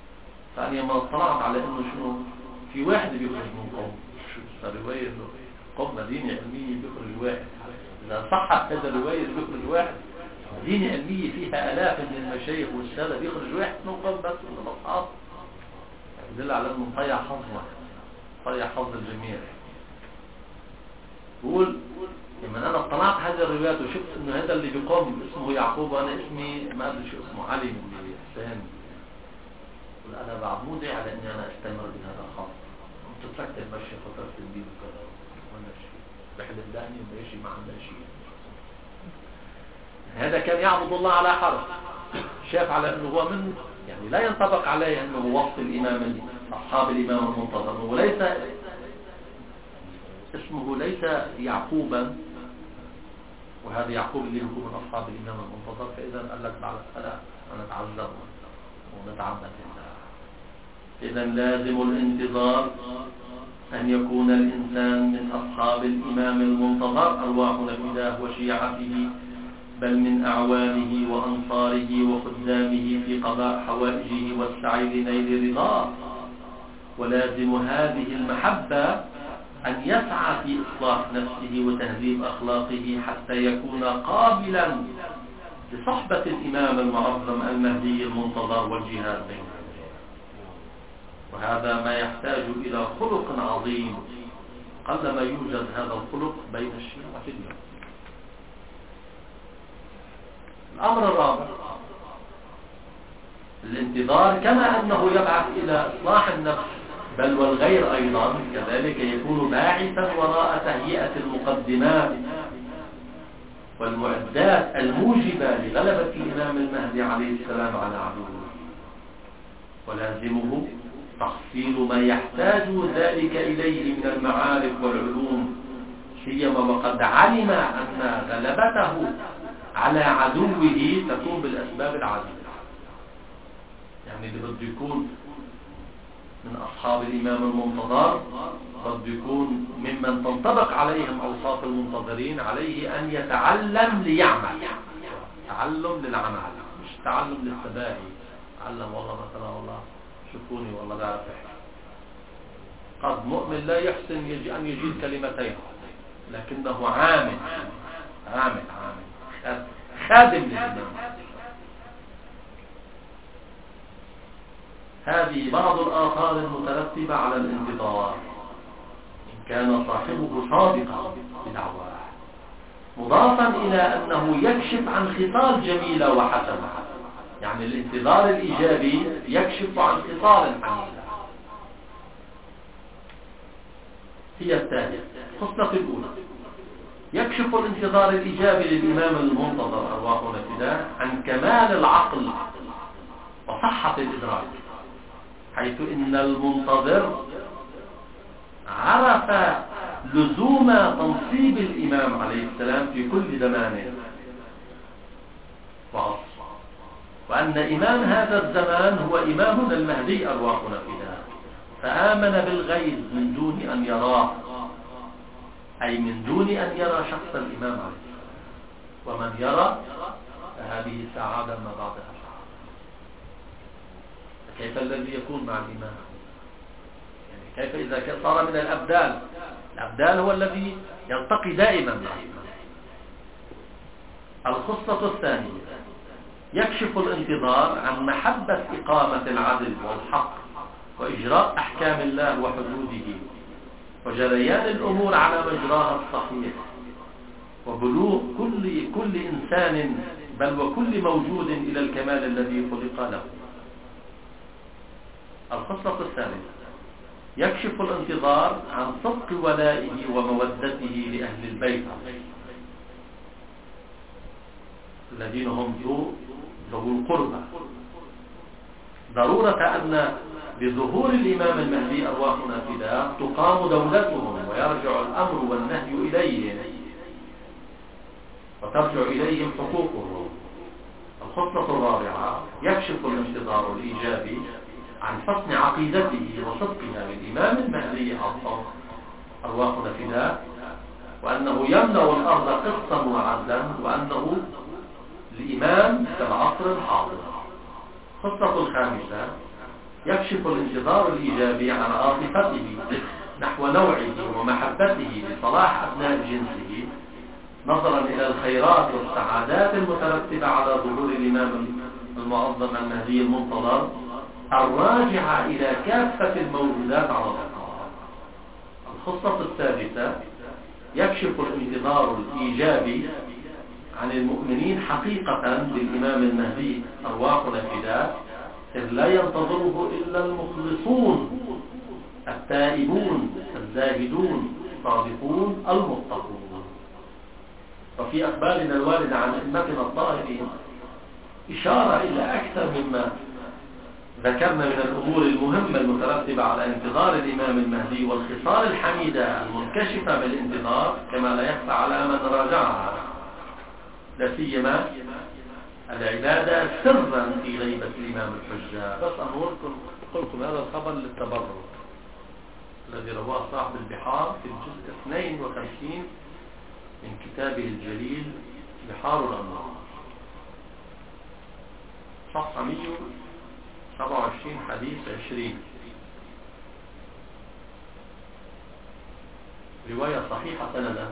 فأنا لما اطلعت على أنه شنو في واحد بيخرج من قوم، شو الرواية له قم مدينة علمية بيخرج واحد، إذا صحت هذا الرواية بيخرج واحد. مدينة علمية فيها آلاف من المشايخ والسادة بيخرج واحد من قم بس من الأصحاب، يدل على أنه ضيع حظنا، ضيع حظ الجميع. بقول لما أنا اطلعت هذه الروايات وشفت إنه هذا اللي بيقوم اسمه يعقوب وأنا اسمي ما أدري شو اسمه علي من حسين، أنا بعد مو داعي على إني أنا أستمر بهذا الخط. تتركت المشي فترة الدين وكذا ولا شيء بحلم دهني وماشي ما عندنا شيء. هذا كان يعبد الله على حرف، شاف على انه هو من يعني لا ينطبق عليه انه وصف الامام اصحاب الامام المنتظر، وليس اسمه ليس يعقوبا، وهذا يعقوب اللي هو من اصحاب الامام المنتظر. فاذا قال لك بعد فلا نتعذر ونتعبد الله. اذا لازم الانتظار أن يكون الإنسان من أصحاب الإمام المنتظر أرواح فداه وشيعته، بل من أعوانه وأنصاره وخدامه في قضاء حوائجه والسعي لنيل رضاه. ولازم هذه المحبة أن يسعى في إصلاح نفسه وتهذيب أخلاقه حتى يكون قابلا لصحبة الإمام المعظم المهدي المنتظر والجهاد بينه. وهذا ما يحتاج إلى خلق عظيم، قلما يوجد هذا الخلق بين الشيعة اليوم. الأمر الرابع الانتظار، كما أنه يبعث إلى إصلاح النفس بل والغير أيضا، كذلك يكون باعثا وراء تهيئة المقدمات والمعدات الموجبة لغلبة الإمام المهدي عليه السلام على عدوه. ولازمه تحصيل ما يحتاج ذلك إليه من المعارف والعلوم، سيما وقد علم أن غلبته على عدوه تكون بالأسباب العديدة. يعني اللي بده يكون من أصحاب الإمام المنتظر بده يكون ممن تنطبق عليهم أوصاف المنتظرين، عليه أن يتعلم ليعمل، تعلم للعمل مش تعلم للتباهي. تعلم والله مثلا والله شوفوني والله بعرف احكي. قد مؤمن لا يحسن أن يجيد كلمتين لكنه عامل خادم للإمام. هذه بعض الآثار المترتبة على الانتظار إن كان صاحبه صادقا بدعواه، مضافا إلى أنه يكشف عن خصال جميلة وحسنة. يعني الانتظار الإيجابي يكشف عن خصال حميدة. هي التالية: الخصلة الأولى، يكشف الانتظار الإيجابي للإمام المنتظر أرواحنا فداه عن كمال العقل وصحة الإدراك، حيث إن المنتظر عرف لزوم تنصيب الإمام عليه السلام في كل زمان وعصر، وأن إمام هذا الزمان هو إمامنا المهدي أرواحنا فداه، فآمن بالغيب من دون أن يراه، أي من دون أن يرى شخص الإمام عليه السلام. ومن يرى فهذه سعادة ما بعدها سعادة. كيف الذي يكون مع الإمام؟ يعني كيف إذا صار من الأبدال؟ الأبدال هو الذي يلتقي دائما مع الإمام. الخصلة الثانية، يكشف الانتظار عن محبة إقامة العدل والحق وإجراء أحكام الله وحدوده وجريان الأمور على مجراها الصحيح وبلوغ كل إنسان بل وكل موجود إلى الكمال الذي خلق له. الخصلة الثالثة، يكشف الانتظار عن صدق ولائه ومودته لأهل البيت الذين هم ذو القربى، ضرورة أن بظهور الإمام المهدي أرواحنا فداه تقام دولتهم ويرجع الأمر والنهي إليهم وترجع إليهم حقوقهم. الخطة الرابعة، يكشف الانتظار الإيجابي عن حسن عقيدته وصدقها للإمام المهدي أرواحنا فداه، وأنه يملأ الأرض قسطا وعدلا، وأنه الإمام كالعصر الحاضر. الخطة الخامسة، يكشف الانتظار الإيجابي عن عاطفته نحو نوعه ومحبته لصلاح أبناء جنسه، نظرا إلى الخيرات والسعادات المترتبة على ظهور الإمام المعظم المهدي المنتظر، الراجعة إلى كافة الموجودات على الأطلاق. الخصلة الثالثة: يكشف الانتظار الإيجابي عن المؤمنين حقيقة بالإمام المهدي أرواحنا فداه، إذ لا ينتظره إلا المخلصون التائبون الزاهدون الصادقون المتقون. وفي أخبارنا الواردة عن أئمتنا الطاهرين إشارة إلى أكثر مما ذكرنا من الأمور المهمة المترتبة على انتظار الإمام المهدي والخصال الحميدة المنكشفة بالانتظار، كما لا يخفى على من راجعها، لا سيما العبادة سرا في غيبة الإمام الحجة. بس أقولكم هذا الخبر للتبرك الذي رواه صاحب البحار في الجزء 52 من كتابه الجليل بحار الأنوار، صفحة 127 حديث 20، رواية صحيحة سندا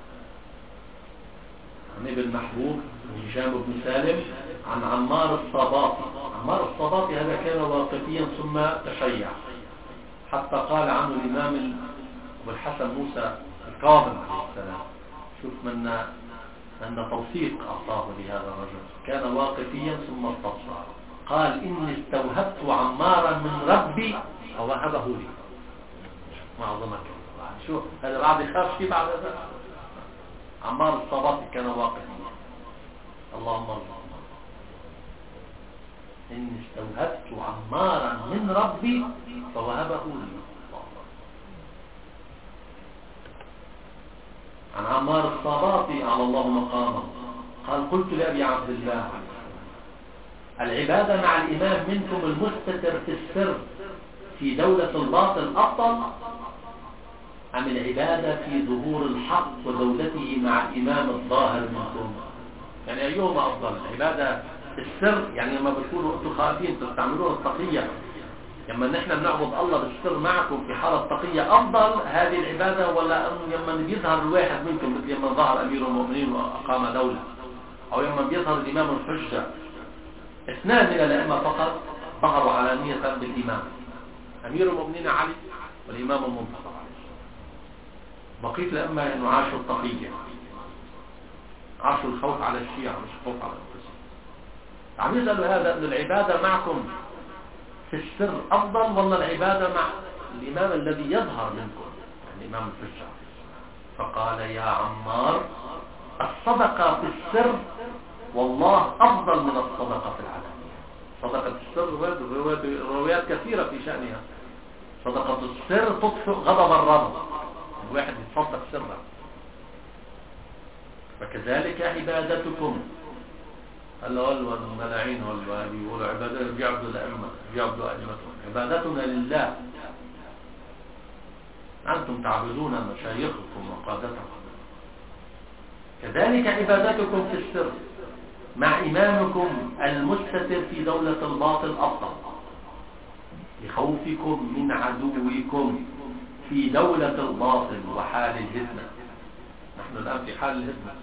عن ابن محبوب بن هشام بن سالم عن عمار الصباطي. عمار الصباطي هذا كان واقفيا ثم تشيع، حتى قال عنه الإمام أبو الحسن موسى الكاظم عليه السلام، شوف من توثيق أعطاه لهذا الرجل، كان واقفيا ثم استبصر، قال إني استوهبت عمارا من ربي فوهبه لي. معظمك شوف هذا بعد يخاف شيء بعد هذا. عمار الصباطي كان واقفيا، اللهم ارزقنا. إني استوهبت عمارا من ربي فوهبه لي. عن عمار الصباطي على الله مقامه قال: قلت لأبي عبد الله: العبادة مع الإمام منكم المستتر في السر في دولة الباطل أفضل أم العبادة في ظهور الحق ودولته مع الإمام الظاهر منكم؟ يعني أيهما أفضل؟ العبادة في السر، يعني لما بتكونوا أنتم خائفين تستعملون التقية، لما نحن بنعبد الله بالسر معكم في حالة تقية، أفضل هذه العبادة ولا لما بيظهر الواحد منكم مثل لما ظهر أمير المؤمنين وأقام دولة، أو لما بيظهر الإمام الحجة؟ اثنان من الأئمة فقط ظهروا علانية بالإمام، أمير المؤمنين علي والإمام المنتظر. بقية الأئمة أنه عاشوا التقية، عاشوا الخوف على الشيعة مش الخوف على الأنفسهم. عم يسألوا هذا أن العبادة معكم في السر أفضل ولا العبادة مع الإمام الذي يظهر منكم، يعني الإمام الحجة؟ فقال: يا عمار، الصدقة في السر والله أفضل من الصدقة في العلانية. صدقة السر روايات كثيرة في شأنها. صدقة السر تطفئ غضب الرب، الواحد يتصدق سرا. فكذلك عبادتكم. والملاعين يقولوا عبادة بيعبدوا الأئمة، بيعبدوا أئمتهم. عبادتنا لله، أنتم تعبدون مشايخكم وقادتكم. كذلك عبادتكم في السر مع إمامكم المستتر في دولة الباطل أفضل لخوفكم من عدوكم في دولة الباطل وحال الهدمة. نحن الآن في حال الهدمة،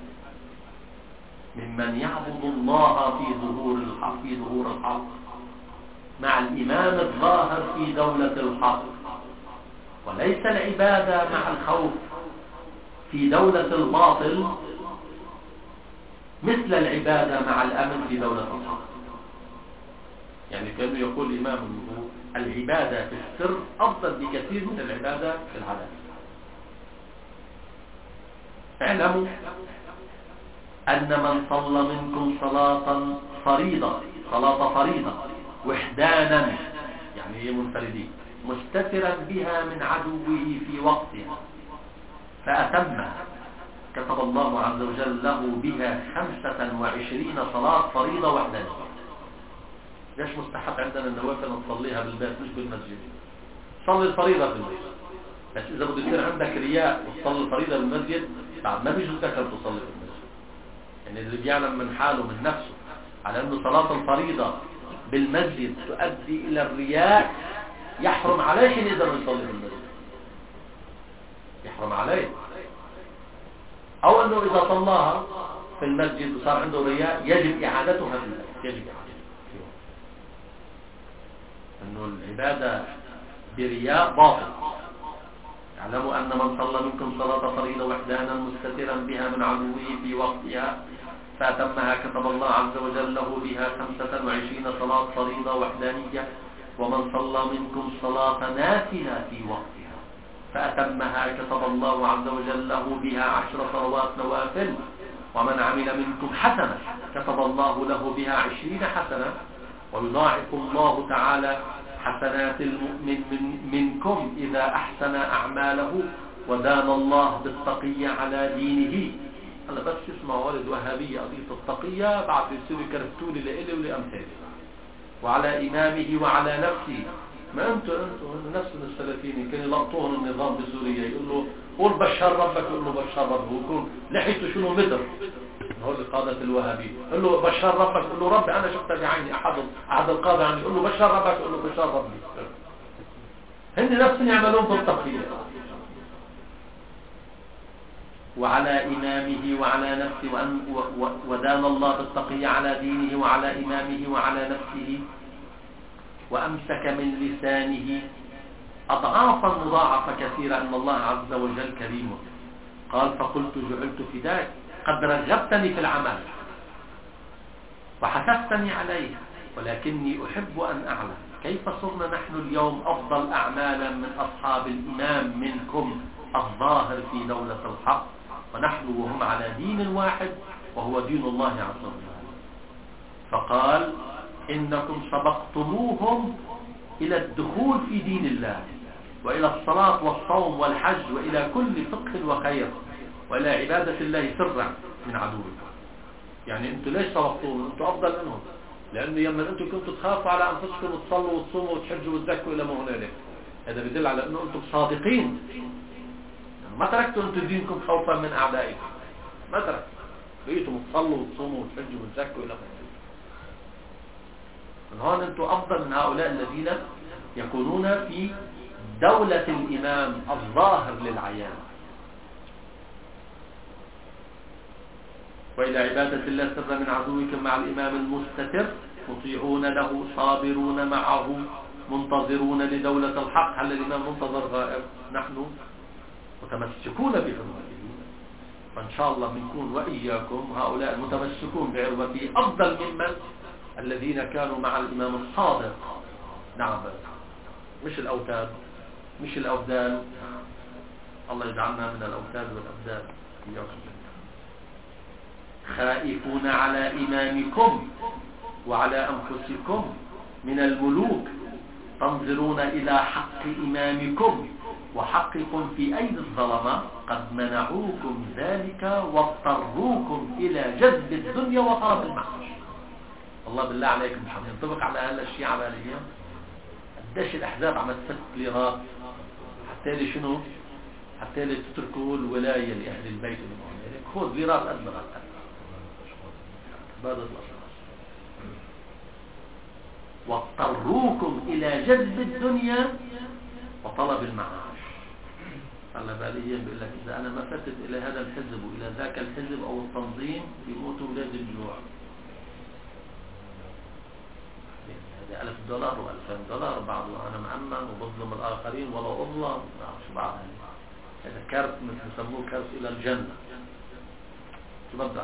ممن يعبد الله في ظهور الحق مع الإمام الظاهر في دولة الحق، وليس العبادة مع الخوف في دولة الباطل مثل العبادة مع الأمن في دولة الحق. يعني كانوا يقول الإمام العبادة في السر أفضل بكثير من العبادة في العلن. اعلموا أن من صلى منكم صلاة فريضة وحدانا، يعني هي منفردين، مستترا بها من عدوه في وقتها فأتمها، كتب الله عز وجل له بها 25 صلاة فريضة وحدانية. ليش مستحب عندنا النوافل نصليها بالبيت مش بالمسجد؟ صلي الفريضة في المسجد، بس إذا بده يصير عندك رياء وتصلي الفريضة بالمسجد بعد ما بيجوز لك أن تصلي في المسجد. يعني اللي بيعلم من حاله من نفسه على أنه صلاة الفريضة بالمسجد تؤدي إلى الرياء، يحرم عليه أن يقدر يصلي في المسجد. يحرم عليه. أو أنه إذا صلاها في المسجد وصار عنده رياء يجب إعادتها في المسجد، يجب إعادتها. أنه العبادة برياء باطل. اعلموا أن من صلى منكم صلاة فريضة وحدانا مستترا بها من عدوه في وقتها فأتمها كتب الله عز وجل له بها 25 صلاة فريضة وحدانية، ومن صلى منكم صلاة نافلة في وقتها فأتمها كتب الله عز وجل له بها 10 صلوات نوافل، ومن عمل منكم حسنة كتب الله له بها 20 حسنة، ويضاعف الله تعالى حسنات المؤمن منكم إذا أحسن أعماله ودان الله بالتقية على دينه. هلا بس اسمع والد وهابية قضية التقية بعد يصير كرفتولي لإلي ولأمثالي وعلى إمامه وعلى نفسه. ما أنتوا نفس السلفيين كانوا يلقطوهم النظام بسوريا يقول له قول بشر ربك، يقول له بشر ربك، ويكون لحيته شنو مدر. هو اللي قادة الوهابية يقول له بشر ربك، يقول له ربي أنا شفتها بعيني. أحد القادة يعني يقول له بشر ربك، يقول له بشر ربي. هن نفسهم يعملون بالتقية. وعلى إمامه وعلى نفسه ودان الله بالتقية على دينه وعلى إمامه وعلى نفسه، وأمسك من لسانه أضعافا مضاعفة كثيرة أن الله عز وجل كريم. قال فقلت جعلت فداك قد رغبتني في العمل وحثثتني عليه، ولكني أحب أن أعلم كيف صرنا نحن اليوم أفضل أعمالا من أصحاب الإمام منكم الظاهر في دولة الحق، ونحن وهم على دين واحد وهو دين الله عز وجل. فقال إنكم سبقتموهم إلى الدخول في دين الله وإلى الصلاة والصوم والحج وإلى كل فقه وخير وإلى عبادة الله سرا من عدوكم. يعني أنتم ليش سبقتوهم؟ أنتم أفضل منهم، لأنه يما أنتم كنتوا تخافوا على أنفسكم وتصلوا وتصوموا وتحجوا وتزكوا إلى ما هنالك. هذا يدل على أنه أنتم صادقين، ما تركتوا أنتم دينكم خوفا من أعدائكم، ما تركتوا، بقيتم تصلوا وتصوموا وتحجوا وتزكوا إلى ما هنالك. من هون أنتم أفضل من هؤلاء الذين يكونون في دولة الإمام الظاهر للعيان. وإلى عبادة الله سر من عدوكم مع الإمام المستتر مطيعون له صابرون معه منتظرون لدولة الحق. هل الإمام منتظر غائب؟ نحن متمسكون بعروته، فإن شاء الله بنكون وإياكم هؤلاء المتمسكون بعروته أفضل ممن الذين كانوا مع الإمام الصادق. نعم، مش الأوتاد، مش الأبدال. الله يجعلنا من الأوتاد والأبدال إياكم. خائفون على إمامكم وعلى أنفسكم من الملوك، تنظرون إلى حق إمامكم وحقكم في أيدي الظلمة، قد منعوكم ذلك واضطروكم إلى جذب الدنيا وطلب المعاش. الله بالله عليكم مش هنطبق على هذا الشيء على الأيام؟ قديش الأحزاب عم تفك ليرات حتى لي شنو؟ حتى لي تتركوا الولاية لأهل البيت المعين. خذ ليرات قد ما بعد الأشخاص، واضطروكم إلى جذب الدنيا وطلب المعاش. على بالي بيقول لك إذا أنا ما فتت إلى هذا الحزب وإلى ذاك الحزب أو التنظيم بيموتوا أولاد الجوع. هذا $1000 و$2000 بعضه أنا مأمن وبظلم الآخرين ولا أظلم، شو بعض هذا كارت بسموه كارت إلى الجنة. شو بدأ؟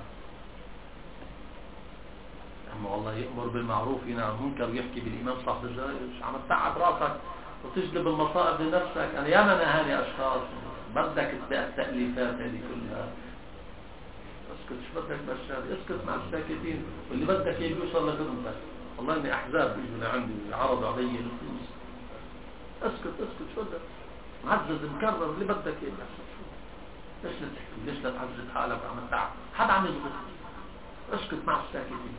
أما والله يأمر بالمعروف ينهى عن المنكر ويحكي بالإمام صاحب الجلال. عم تتعب راسك وتجلب المصائب لنفسك. أنا ياما نهاني أشخاص بدك التأليفات هذه كلها. اسكت، شو بدك بشار؟ اسكت مع الساكتين، واللي بدك يوصل لخدمتك. والله إني أحزاب يجوا لعندي عرضوا علي الفلوس. اسكت، شو بدك؟ معزز مكرر اللي بدك يحصل. ليش لا تحكي؟ ليش لا تعزز حالك وعم تتعب؟ حد عم يزغط. اسكت مع الساكتين.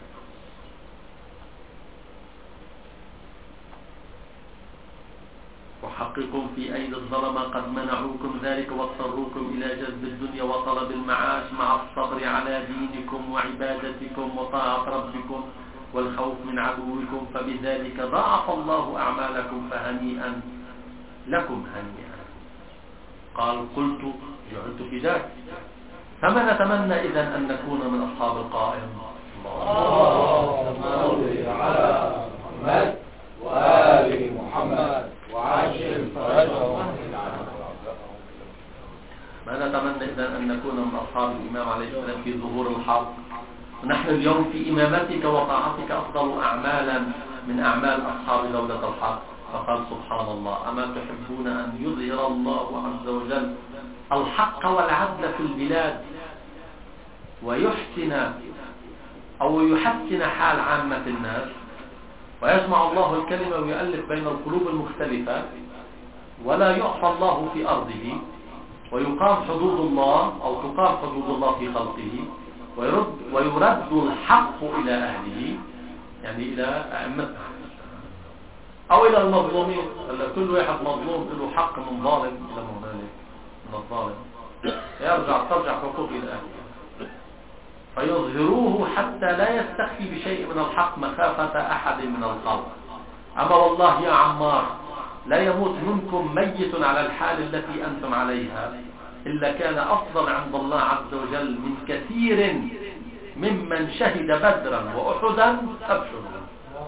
وحقكم في أيدي الظلمة قد منعوكم ذلك واضطروكم إلى جذب الدنيا وطلب المعاش مع الصبر على دينكم وعبادتكم وطاعة ربكم والخوف من عدوكم، فبذلك ضاعف الله أعمالكم فهنيئا لكم. هنيئا. قال قلت جعلت فداك. فما نتمنى إذن أن نكون من أصحاب القائم. اللهم صل على محمد وآل محمد وعجل فرجهم. ما نتمنى إذن أن نكون من أصحاب الإمام عليه السلام في ظهور الحق. ونحن اليوم في إمامتك وطاعتك أفضل أعمالا من أعمال أصحاب دولة الحق. فقال سبحان الله: أما تحبون أن يظهر الله عز وجل الحق والعدل في البلاد ويحسن أو يحسن حال عامة الناس، ويجمع الله الكلمة ويؤلف بين القلوب المختلفة، ولا يعصى الله في أرضه، ويقام حدود الله أو تقام حدود الله في خلقه، ويرد الحق إلى أهله، يعني إلى أئمتنا أو إلى المظلومين. كل واحد مظلوم له حق من ظالم إلى هنالك من الظالم، ترجع حقوق إلى أهله، فيظهروه حتى لا يستخفي بشيء من الحق مخافة أحد من الخلق. أما والله يا عمار لا يموت منكم ميت على الحال التي أنتم عليها إلا كان أفضل عند الله عز وجل من كثير ممن شهد بدرا وأحدا. أبشروا.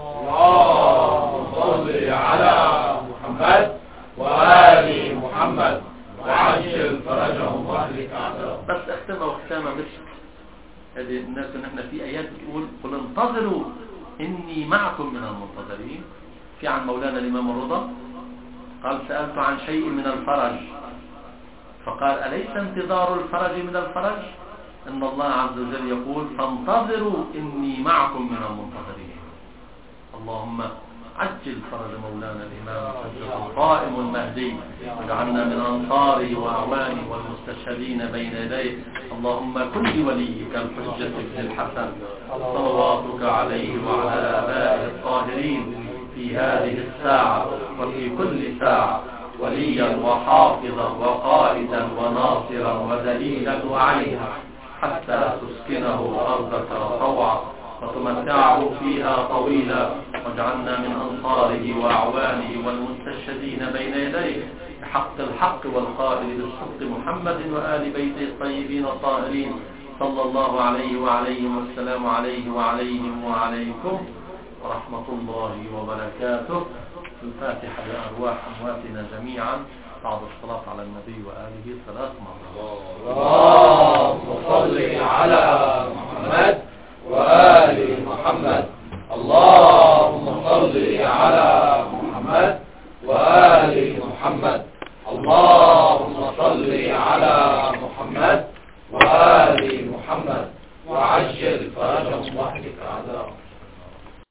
اللهم صل على محمد وآل محمد وعجل فرجهم واهلك أعداءهم. بس اختمى مش هذه الناس ان احنا في ايات بتقول قل انتظروا اني معكم من المنتظرين. في عن مولانا الامام الرضا قال: سألت عن شيء من الفرج فقال: أليس انتظار الفرج من الفرج؟ ان الله عز وجل يقول: فانتظروا اني معكم من المنتظرين. اللهم عجل فرج مولانا الإمام القائم المهدي، واجعلنا من أنصاره وأعوانه والمستشهدين بين يديه. اللهم كن لوليك الحجة بن الحسن صلواتك عليه وعلى آبائه الطاهرين في هذه الساعة وفي كل ساعة وليا وحافظا وقائدا وناصرا ودليلا وعينا، حتى تسكنه أرضك طوعا وتمتعه فيها طويلا، واجعلنا من أنصاره وأعوانه والمستشهدين بين يديه بحق الحق والقائل بالصدق محمد وآل بيته الطيبين الطاهرين صلى الله عليه وعليهم والسلام عليه وعليهم وعليكم ورحمة الله وبركاته. الفاتحة لأرواح أمواتنا جميعا بعد الصلاة على النبي وآله 3 مرات. اللهم صل على محمد وآل محمد. اللهم صل على محمد وآل محمد. اللهم صل على محمد وآل محمد وعجل فرجهم واهلك أعداءهم.